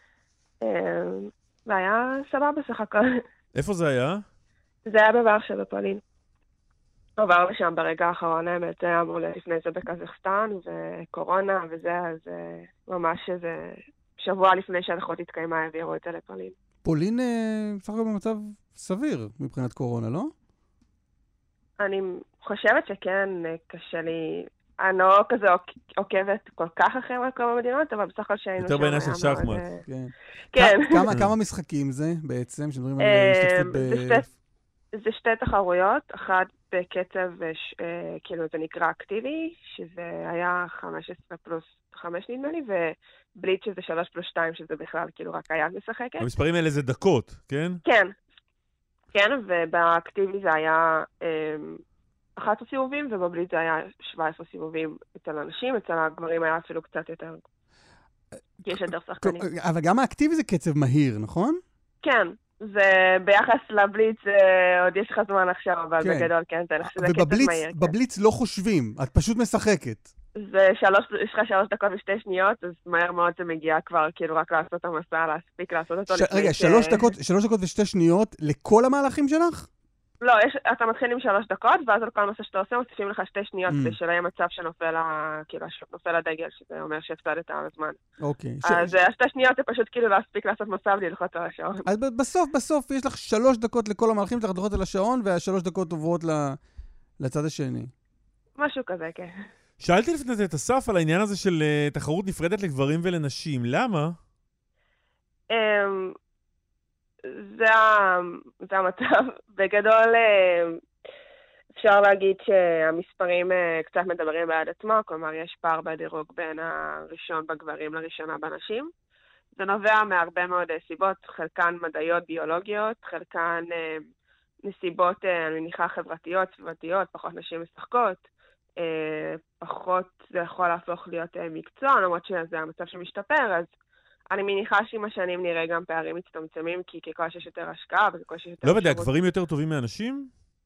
והיה סבבה בסך הכל. איפה זה היה? זה היה בוורשה בפולין. עבר לשם ברגע האחרון, האמת, זה היה אמור לפני זה בקזחסטן, וקורונה וזה, אז ממש איזה שבוע לפני שהלכות התקיימה, העבירו את זה לפולין. פולין בסך הכל במצב סביר מבחינת קורונה, לא? אני חושבת שכן, קשה לי, אני לא כזה עוקבת כל כך אחרי כל המדינות, אבל בסך הכל שהיינו יותר בעיני של שחמט. כן. כמה משחקים זה בעצם, שמדברים על השתתפות זה שתי תחרויות, אחת בקצב, כאילו זה נקרא אקטיבי, שזה היה 15+5 נדמה לי, ובליץ שזה 3+2, שזה בכלל כאילו רק היד משחקת. המספרים האלה זה דקות, כן? כן. כן, ובאקטיבי זה היה 11 סיבובים, ובבליץ זה היה 17 סיבובים אצל אנשים, אצל הגברים היה אפילו קצת יותר. יש יותר שחקנים. אבל גם האקטיבי זה קצב מהיר, נכון? כן. זה ביחס לבליץ, עוד יש לך זמן עכשיו, אבל בגדול כן, זה קצב מהיר. ובבליץ לא חושבים, את פשוט משחקת. יש לך 3 דקות ו2 שניות, אז מהר מאוד זה מגיע כבר, כאילו רק לעשות את המסע, להספיק לעשות אותו. רגע, 3 דקות ו2 שניות לכל המהלכים שלך? לא, אתה מתחיל עם 3 דקות, ואז על כל מסע שאתה עושה, מוסיפים לך 2 שניות, כדי שלא יהיה מצב שנופל הדגל, שזה אומר שהפסדת על הזמן. אוקיי. אז 2 שניות זה פשוט כאילו להספיק לעשות מסע בלי ללחוץ על השעון. אז בסוף יש לך 3 דקות לכל המהלכים שלך, ללחוץ על השעון, וה3 דקות עוברות לצד השני. משהו כזה, כן. שאלתי לפני זה את אסף על העניין הזה של תחרות נפרדת לגברים ולנשים. למה? זה המצב. בגדול אפשר להגיד שהמספרים קצת מדברים בעד עצמו, כלומר יש פער בדירוג בין הראשון בגברים לראשונה בנשים. זה נובע מהרבה מאוד סיבות, חלקן מדעיות, ביולוגיות, חלקן נסיבות, אני מניחה, חברתיות, סביבתיות, פחות נשים משחקות. פחות זה יכול להפוך להיות מקצוע, למרות שזה המצב שמשתפר, אז אני מניחה שעם השנים נראה גם פערים מצטמצמים, כי ככל שיש יותר השקעה, וככל שיש יותר... לא יודע, הגברים יותר טובים מאנשים?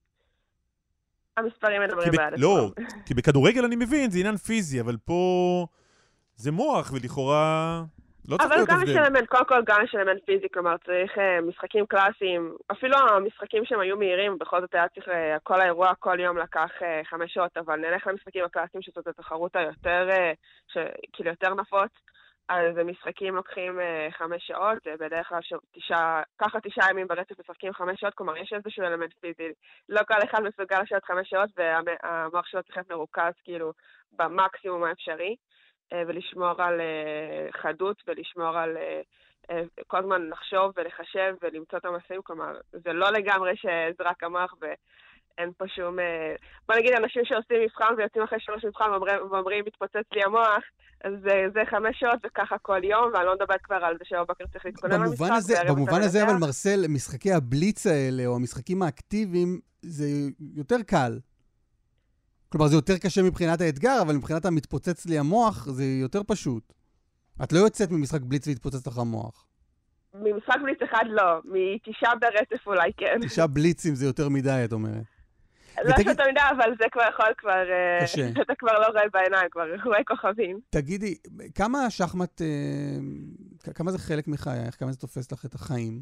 המספרים מדברים בעד עצמם. לא, כי בכדורגל אני מבין, זה עניין פיזי, אבל פה זה מוח, ולכאורה... אבל גם יש אלמנט, קודם כל גם יש אלמנט פיזי, כלומר צריך משחקים קלאסיים, אפילו המשחקים שהם היו מהירים, בכל זאת היה צריך, כל האירוע כל יום לקח 5 שעות, אבל נלך למשחקים הקלאסיים שזאת התחרות היותר, כאילו יותר נפוץ, אז המשחקים לוקחים 5 שעות, בדרך כלל ככה 9 ימים ברצף משחקים 5 שעות, כלומר יש איזשהו אלמנט פיזי, לא כל אחד מסוגל לשבת 5 שעות, והמוח שלו צריך להיות מרוכז כאילו במקסימום האפשרי. ולשמור על חדות ולשמור על כל הזמן לחשוב ולחשב ולמצוא את המסעים, כלומר, זה לא לגמרי שזה רק המוח ואין פה שום... בוא נגיד, אנשים שעושים מבחן ויוצאים אחרי 3 מבחן ואומרים, מתפוצץ לי המוח, אז זה 5 שעות וככה כל יום, ואני לא מדברת כבר על זה שבבקר צריך להתכונן למשחק. במובן הזה, אבל מרסל, משחקי הבליץ האלה, או המשחקים האקטיביים, זה יותר קל. כלומר, זה יותר קשה מבחינת האתגר, אבל מבחינת המתפוצץ לי המוח, זה יותר פשוט. את לא יוצאת ממשחק בליץ והתפוצץ לך המוח. ממשחק בליץ אחד לא, מ9 ברצף אולי כן. 9 בליצים זה יותר מדי, את אומרת. לא יותר מדי, אבל זה כבר יכול כבר... קשה. אתה כבר לא רואה בעיניים, כבר רואה כוכבים. תגידי, כמה שחמט, כמה זה חלק מחייך? כמה זה תופס לך את החיים?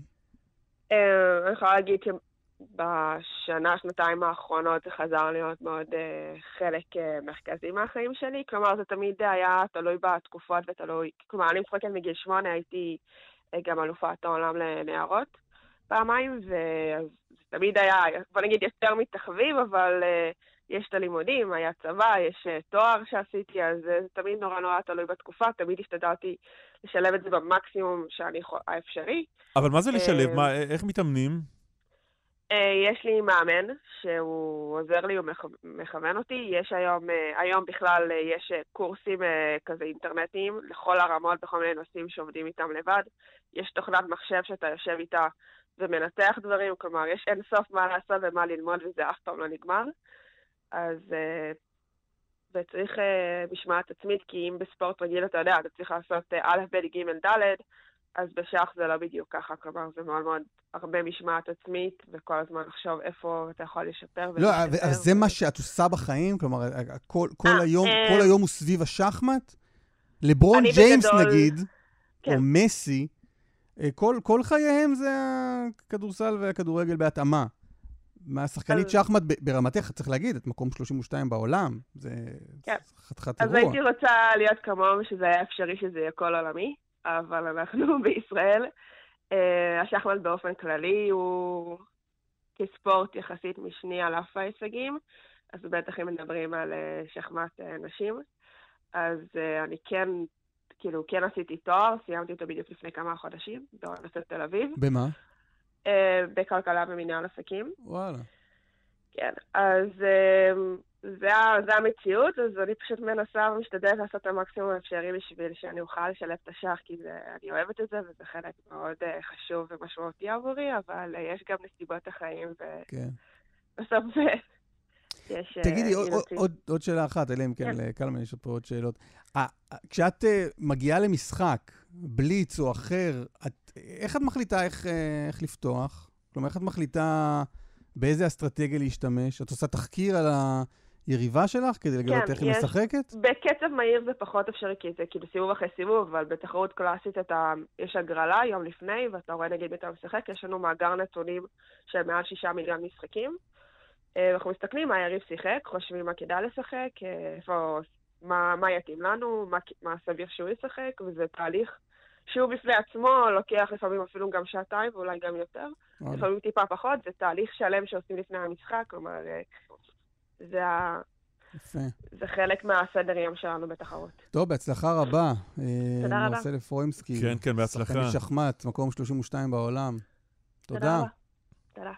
אני יכולה להגיד בשנה, שנתיים האחרונות זה חזר להיות מאוד חלק מרכזי מהחיים שלי. כלומר, זה תמיד היה תלוי בתקופות ותלוי... כלומר, אני משחקת מגיל 8, הייתי גם אלופת העולם לנערות. פעמיים, וזה תמיד היה, בוא נגיד, יותר מתחביב, אבל יש את הלימודים, היה צבא, יש תואר שעשיתי, אז זה תמיד נורא תלוי בתקופה, תמיד השתדלתי לשלב את זה במקסימום האפשרי. אבל מה זה לשלב? איך מתאמנים? יש לי מאמן שהוא עוזר לי ומכוון אותי. יש היום בכלל יש קורסים כזה אינטרנטיים לכל הרמות בכל מיני נושאים שעובדים איתם לבד. יש תוכנת מחשב שאתה יושב איתה ומנתח דברים, כלומר יש אין סוף מה לעשות ומה ללמוד וזה אף פעם לא נגמר. אז וצריך משמעת עצמית, כי אם בספורט רגיל אתה יודע, אתה צריך לעשות א', ב', ג', ד', אז בשח זה לא בדיוק ככה, כלומר זה מאוד מאוד הרבה משמעת עצמית, וכל הזמן לחשוב איפה אתה יכול לשפר. לא, אז זה מה שאת עושה בחיים? כלומר, כל היום הוא סביב השחמט? לברון ג'יימס נגיד, או מסי, כל חייהם זה הכדורסל והכדורגל בהתאמה. מהשחקנית שחמט ברמתך, צריך להגיד, את מקום 32 בעולם, זה חתיכת אירוע. אז הייתי רוצה להיות כמוהו, שזה היה אפשרי שזה יהיה כל עולמי. אבל אנחנו בישראל, השחמט באופן כללי הוא כספורט יחסית משני על אף ההישגים, אז בטח אם מדברים על שחמט נשים, אז אני כן עשיתי תואר, סיימתי אותו בדיוק לפני כמה חודשים, באוניברסיטת תל אביב. במה? בכלכלה ומנהל עסקים. וואלה. כן, אז זה המציאות, אז אני פשוט מנסה ומשתדלת לעשות את המקסימום האפשרי בשביל שאני אוכל לשלב את השח, כי אני אוהבת את זה, וזה חלק מאוד חשוב ומשמעותי עבורי, אבל יש גם נסיבות החיים, ובסוף יש... תגידי, עוד שאלה אחת, אלא אם כן, לקלמן יש פה עוד שאלות. כשאת מגיעה למשחק, בליץ או אחר, איך את מחליטה איך לפתוח? כלומר, איך את מחליטה באיזה אסטרטגיה להשתמש? את עושה תחקיר על היריבה שלך כדי לגלות איך היא משחקת? בקצב מהיר זה פחות אפשרי, כי זה כאילו סיבוב אחרי סיבוב, אבל בתחרות קלאסית יש הגרלה יום לפני, ואתה רואה נגיד אתה משחק, יש לנו מאגר נתונים של מעל 6 מיליון משחקים. אנחנו מסתכלים מה היריב שיחק, חושבים מה כדאי לשחק, מה יתאים לנו, מה סביר שהוא ישחק, וזה תהליך שהוא בפני עצמו, לוקח לפעמים אפילו גם שעתיים, ואולי גם יותר. לפעמים טיפה פחות, זה תהליך שלם שעושים לפני המשחק, כלומר, זה חלק מהסדר יום שלנו בתחרות. טוב, בהצלחה רבה. תודה רבה. מרסל אפרוימסקי. כן, כן, בהצלחה. שחקנית שחמט, מקום 32 בעולם. תודה. רבה. תודה.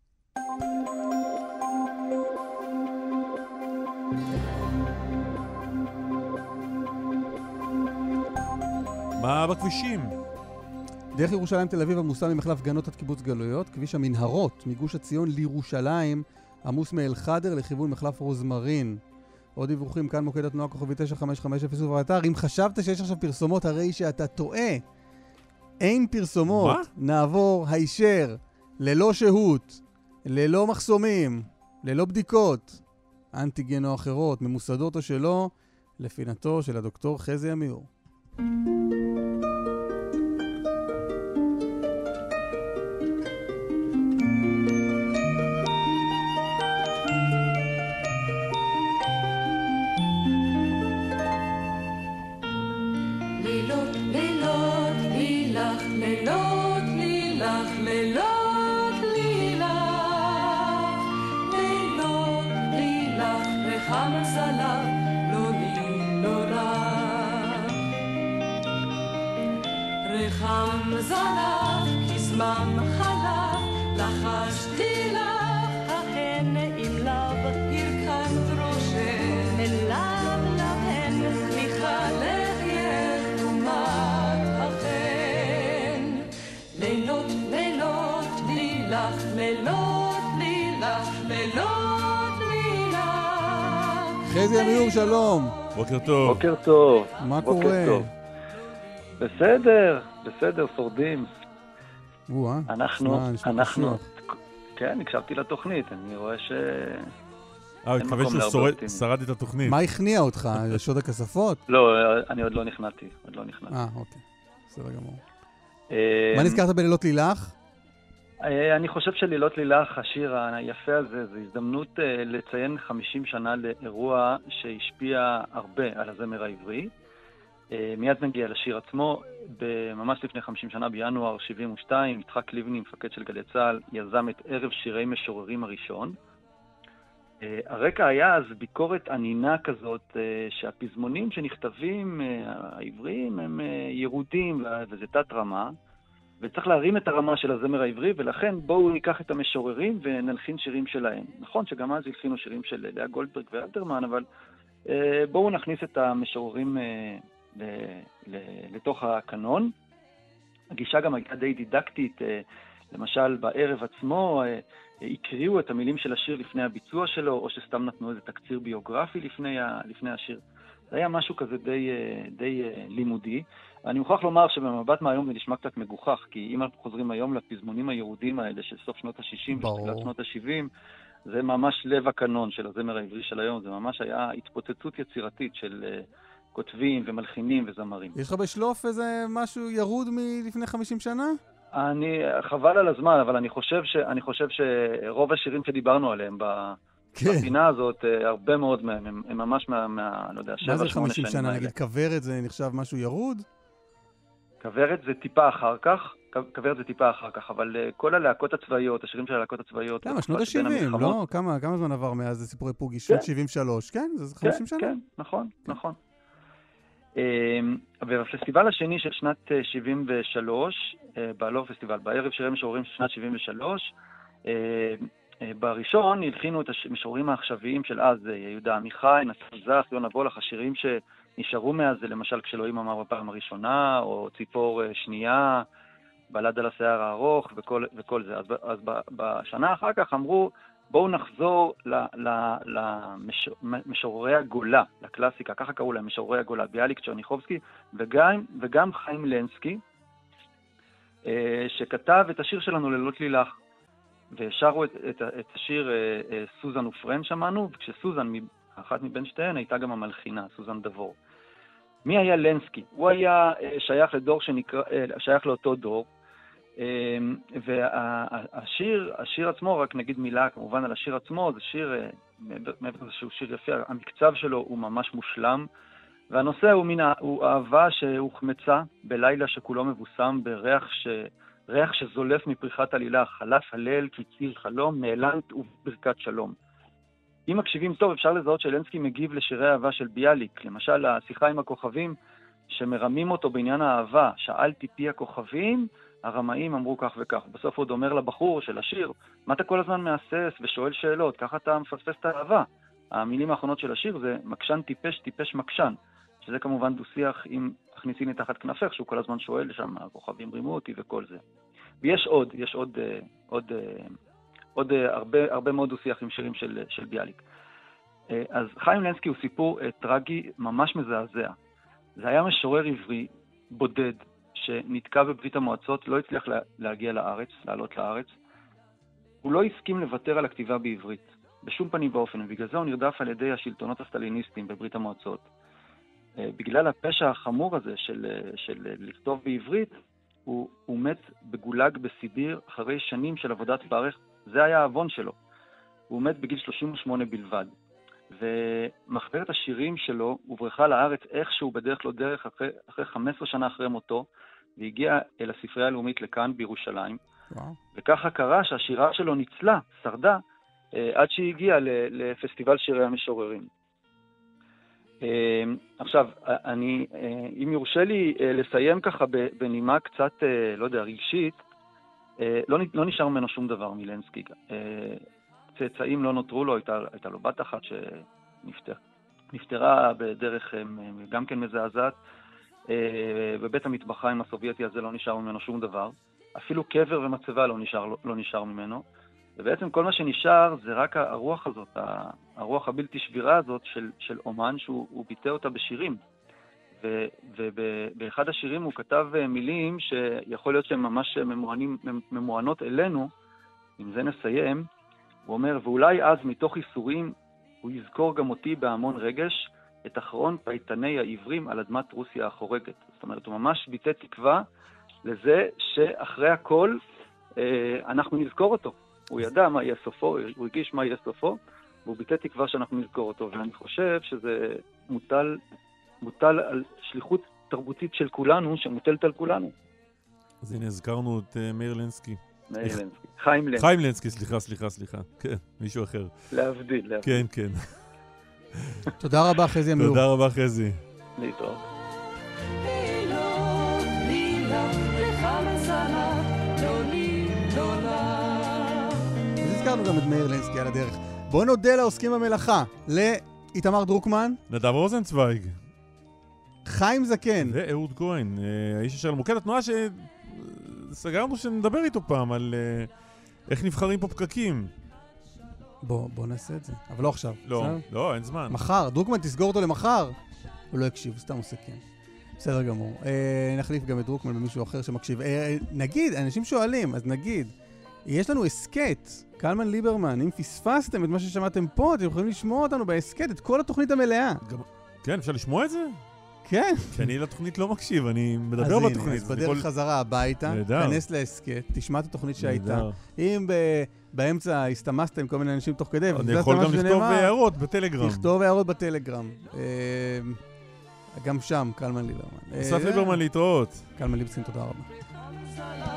מה בכבישים? דרך ירושלים תל אביב עמוסה ממחלף גנות עד קיבוץ גלויות, כביש המנהרות מגוש הציון לירושלים עמוס מאל חדר לכיוון מחלף רוזמרין. עוד דיווחים כאן מוקד התנועה כוכבי 9550 ובאתר. אם חשבת שיש עכשיו פרסומות, הרי שאתה טועה. אין פרסומות. מה? נעבור הישר, ללא שהות, ללא מחסומים, ללא בדיקות, אנטיגן או אחרות, ממוסדות או שלא, לפינתו של הדוקטור חזי אמיר. חזי אמיר, שלום. בוקר טוב. בוקר טוב. מה קורה? בסדר, שורדים. אנחנו, כן, הקשבתי לתוכנית, אני רואה ש... התכוון שהוא שרד את התוכנית. מה הכניע אותך? שוד הכספות? לא, אני עוד לא נכנעתי. אוקיי. בסדר גמור. מה נזכרת בלילות לילך? אני חושב שלילות לילך, השיר היפה הזה, זו הזדמנות לציין 50 שנה לאירוע שהשפיע הרבה על הזמר העברי. מיד נגיע לשיר עצמו. ממש לפני 50 שנה, בינואר 72, יצחק לבני, מפקד של גלי צה"ל, יזם את ערב שירי משוררים הראשון. הרקע היה אז ביקורת ענינה כזאת, שהפזמונים שנכתבים העבריים הם ירודים, וזה תת רמה, וצריך להרים את הרמה של הזמר העברי, ולכן בואו ניקח את המשוררים ונלחין שירים שלהם. נכון שגם אז הלחינו שירים של לאה גולדברג ואלתרמן, אבל בואו נכניס את המשוררים לתוך הקנון. הגישה גם הייתה די דידקטית, למשל בערב עצמו הקריאו את המילים של השיר לפני הביצוע שלו, או שסתם נתנו איזה תקציר ביוגרפי לפני השיר. זה היה משהו כזה די לימודי. אני מוכרח לומר שבמבט מהיום זה נשמע קצת מגוחך, כי אם אנחנו חוזרים היום לפזמונים היהודים האלה של סוף שנות ה-60 ושתחילת שנות ה-70, זה ממש לב הקנון של הזמר העברי של היום, זה ממש היה התפוצצות יצירתית של כותבים ומלחינים וזמרים. יש לך בשלוף איזה משהו ירוד מלפני 50 שנה? חבל על הזמן, אבל אני חושב שרוב השירים שדיברנו עליהם בפינה הזאת, הרבה מאוד מהם, הם ממש לא יודע, 7-8 שנים האלה. מה זה 50 שנה? נגיד כברת זה נחשב משהו ירוד? כברת זה טיפה אחר כך, אבל כל הלהקות הצבאיות, השירים של הלהקות הצבאיות... כמה? שנות ה-70, לא? כמה זמן עבר מאז סיפורי פוגי? שנת 73, כן? זה 50 שנה? כן, נכון. ובפסטיבל השני של שנת 73, בעלור פסטיבל, בערב שירי משוררים של שנת 73, בראשון הלחינו את המשוררים העכשוויים של אז, יהודה עמיחי, נתן זך, יונה וולך, השירים שנשארו מאז, למשל כשאלוהים אמר בפעם הראשונה, או ציפור שנייה, בלד על השיער הארוך וכל זה. אז בשנה אחר כך אמרו, בואו נחזור למשוררי הגולה, לקלאסיקה, ככה קראו להם, משוררי הגולה, ביאליק, צ'רניחובסקי, וגם חיים לנסקי, שכתב את השיר שלנו לילות לילך, ושרו את השיר סוזן ופרן שמענו, וכשסוזן, אחת מבין שתיהן, הייתה גם המלחינה, סוזן דבור. מי היה לנסקי? הוא היה שייך לאותו דור, והשיר עצמו, רק נגיד מילה כמובן על השיר עצמו, זה שיר, מעבר לזה שהוא שיר יפה, המקצב שלו הוא ממש מושלם, והנושא הוא אהבה שהוחמצה בלילה שכולו מבוסם בריח שזולף מפריחת עלילה, חלף הליל כציר חלום, נעלמת וברכת שלום. אם מקשיבים טוב אפשר לזהות שלנסקי מגיב לשירי אהבה של ביאליק, למשל השיחה עם הכוכבים שמרמים אותו בעניין האהבה, שאלתי פי הכוכבים, הרמאים אמרו כך וכך. בסוף עוד אומר לבחור של השיר, מה אתה כל הזמן מאסס ושואל שאלות, ככה אתה מפספס את האהבה. המילים האחרונות של השיר זה מקשן טיפש, טיפש מקשן, שזה כמובן דו-שיח עם הכניסיני תחת כנפך, שהוא כל הזמן שואל שם, הכוכבים רימו אותי וכל זה. ויש עוד הרבה מאוד דו-שיח עם שירים של ביאליק. אז חיים לנסקי הוא סיפור טרגי ממש מזעזע. זה היה משורר עברי בודד, שנתקע בברית המועצות, לא הצליח להגיע לארץ, לעלות לארץ. הוא לא הסכים לוותר על הכתיבה בעברית, בשום פנים באופן, ובגלל זה הוא נרדף על ידי השלטונות הסטליניסטים בברית המועצות. בגלל הפשע החמור הזה של לכתוב בעברית, הוא מת בגולג בסיביר אחרי שנים של עבודת פרך, זה היה האבון שלו. הוא מת בגיל 38 בלבד. ומחברת השירים שלו הוברחה לארץ איכשהו בדרך לא דרך אחרי 15 שנה אחרי מותו, והגיע אל הספרייה הלאומית לכאן בירושלים. וככה קרה שהשירה שלו ניצלה, שרדה, עד שהיא הגיעה לפסטיבל שירי המשוררים. עכשיו, אם יורשה לי לסיים ככה בנימה קצת, לא יודע, רגשית, לא נשאר ממנו שום דבר מלנסקי. צאצאים לא נותרו לו, הייתה לו בת אחת שנפטרה בדרך גם כן מזעזעת. בבית המטבחיים הסובייטי הזה לא נשאר ממנו שום דבר. אפילו קבר ומצבה לא נשאר ממנו. ובעצם כל מה שנשאר זה רק הרוח הזאת, הרוח הבלתי שבירה הזאת של אומן שהוא ביטא אותה בשירים. ובאחד השירים הוא כתב מילים שיכול להיות שהן ממש ממוענות אלינו. עם זה נסיים. הוא אומר, ואולי אז מתוך איסורים הוא יזכור גם אותי בהמון רגש, את אחרון פייטני העברים על אדמת רוסיה החורגת. זאת אומרת, הוא ממש ביטא תקווה לזה שאחרי הכל אנחנו נזכור אותו. הוא ידע מה יהיה סופו, הוא הרגיש מה יהיה סופו, והוא ביטא תקווה שאנחנו נזכור אותו. ואני חושב שזה מוטל על שליחות תרבותית של כולנו, שמוטלת על כולנו. אז הנה, הזכרנו את מאיר לנסקי. חיים לנסקי. חיים לנסקי, סליחה. כן, מישהו אחר. להבדיל. כן, כן. תודה רבה, חזי אמיר. תודה רבה, חזי. להתראות. אז הזכרנו גם את מאיר לנסקי על הדרך. בואו נודה לעוסקים במלאכה, לאיתמר דרוקמן, נדב רוזנצוויג, חיים זקן ואהוד כהן, האיש אשר למוקד התנועה שסגרנו שנדבר איתו פעם על איך נבחרים פה פקקים. בוא נעשה את זה, אבל לא עכשיו. לא, אין זמן. מחר, דרוקמן תסגור אותו למחר. הוא לא יקשיב, סתם עושה כן. בסדר גמור. נחליף גם את דרוקמן במישהו אחר שמקשיב. נגיד, אנשים שואלים, אז נגיד, יש לנו הסקט, קלמן ליברמן, אם פספסתם את מה ששמעתם פה, אתם יכולים לשמוע אותנו בהסקט, את כל התוכנית המלאה. כן, אפשר לשמוע את זה? כן. כי אני לתוכנית לא מקשיב, אני מדבר בתוכנית. אז בדרך חזרה הביתה, תכנס להסקט, תשמע את התוכנית שהייתה. אם באמצע הסתמסת עם כל מיני אנשים תוך כדי, אני יכול גם לכתוב הערות בטלגרם. לכתוב הערות בטלגרם. גם שם, קלמן ליברמן. אסף ליברמן להתראות. קלמן ליבסקין, תודה רבה.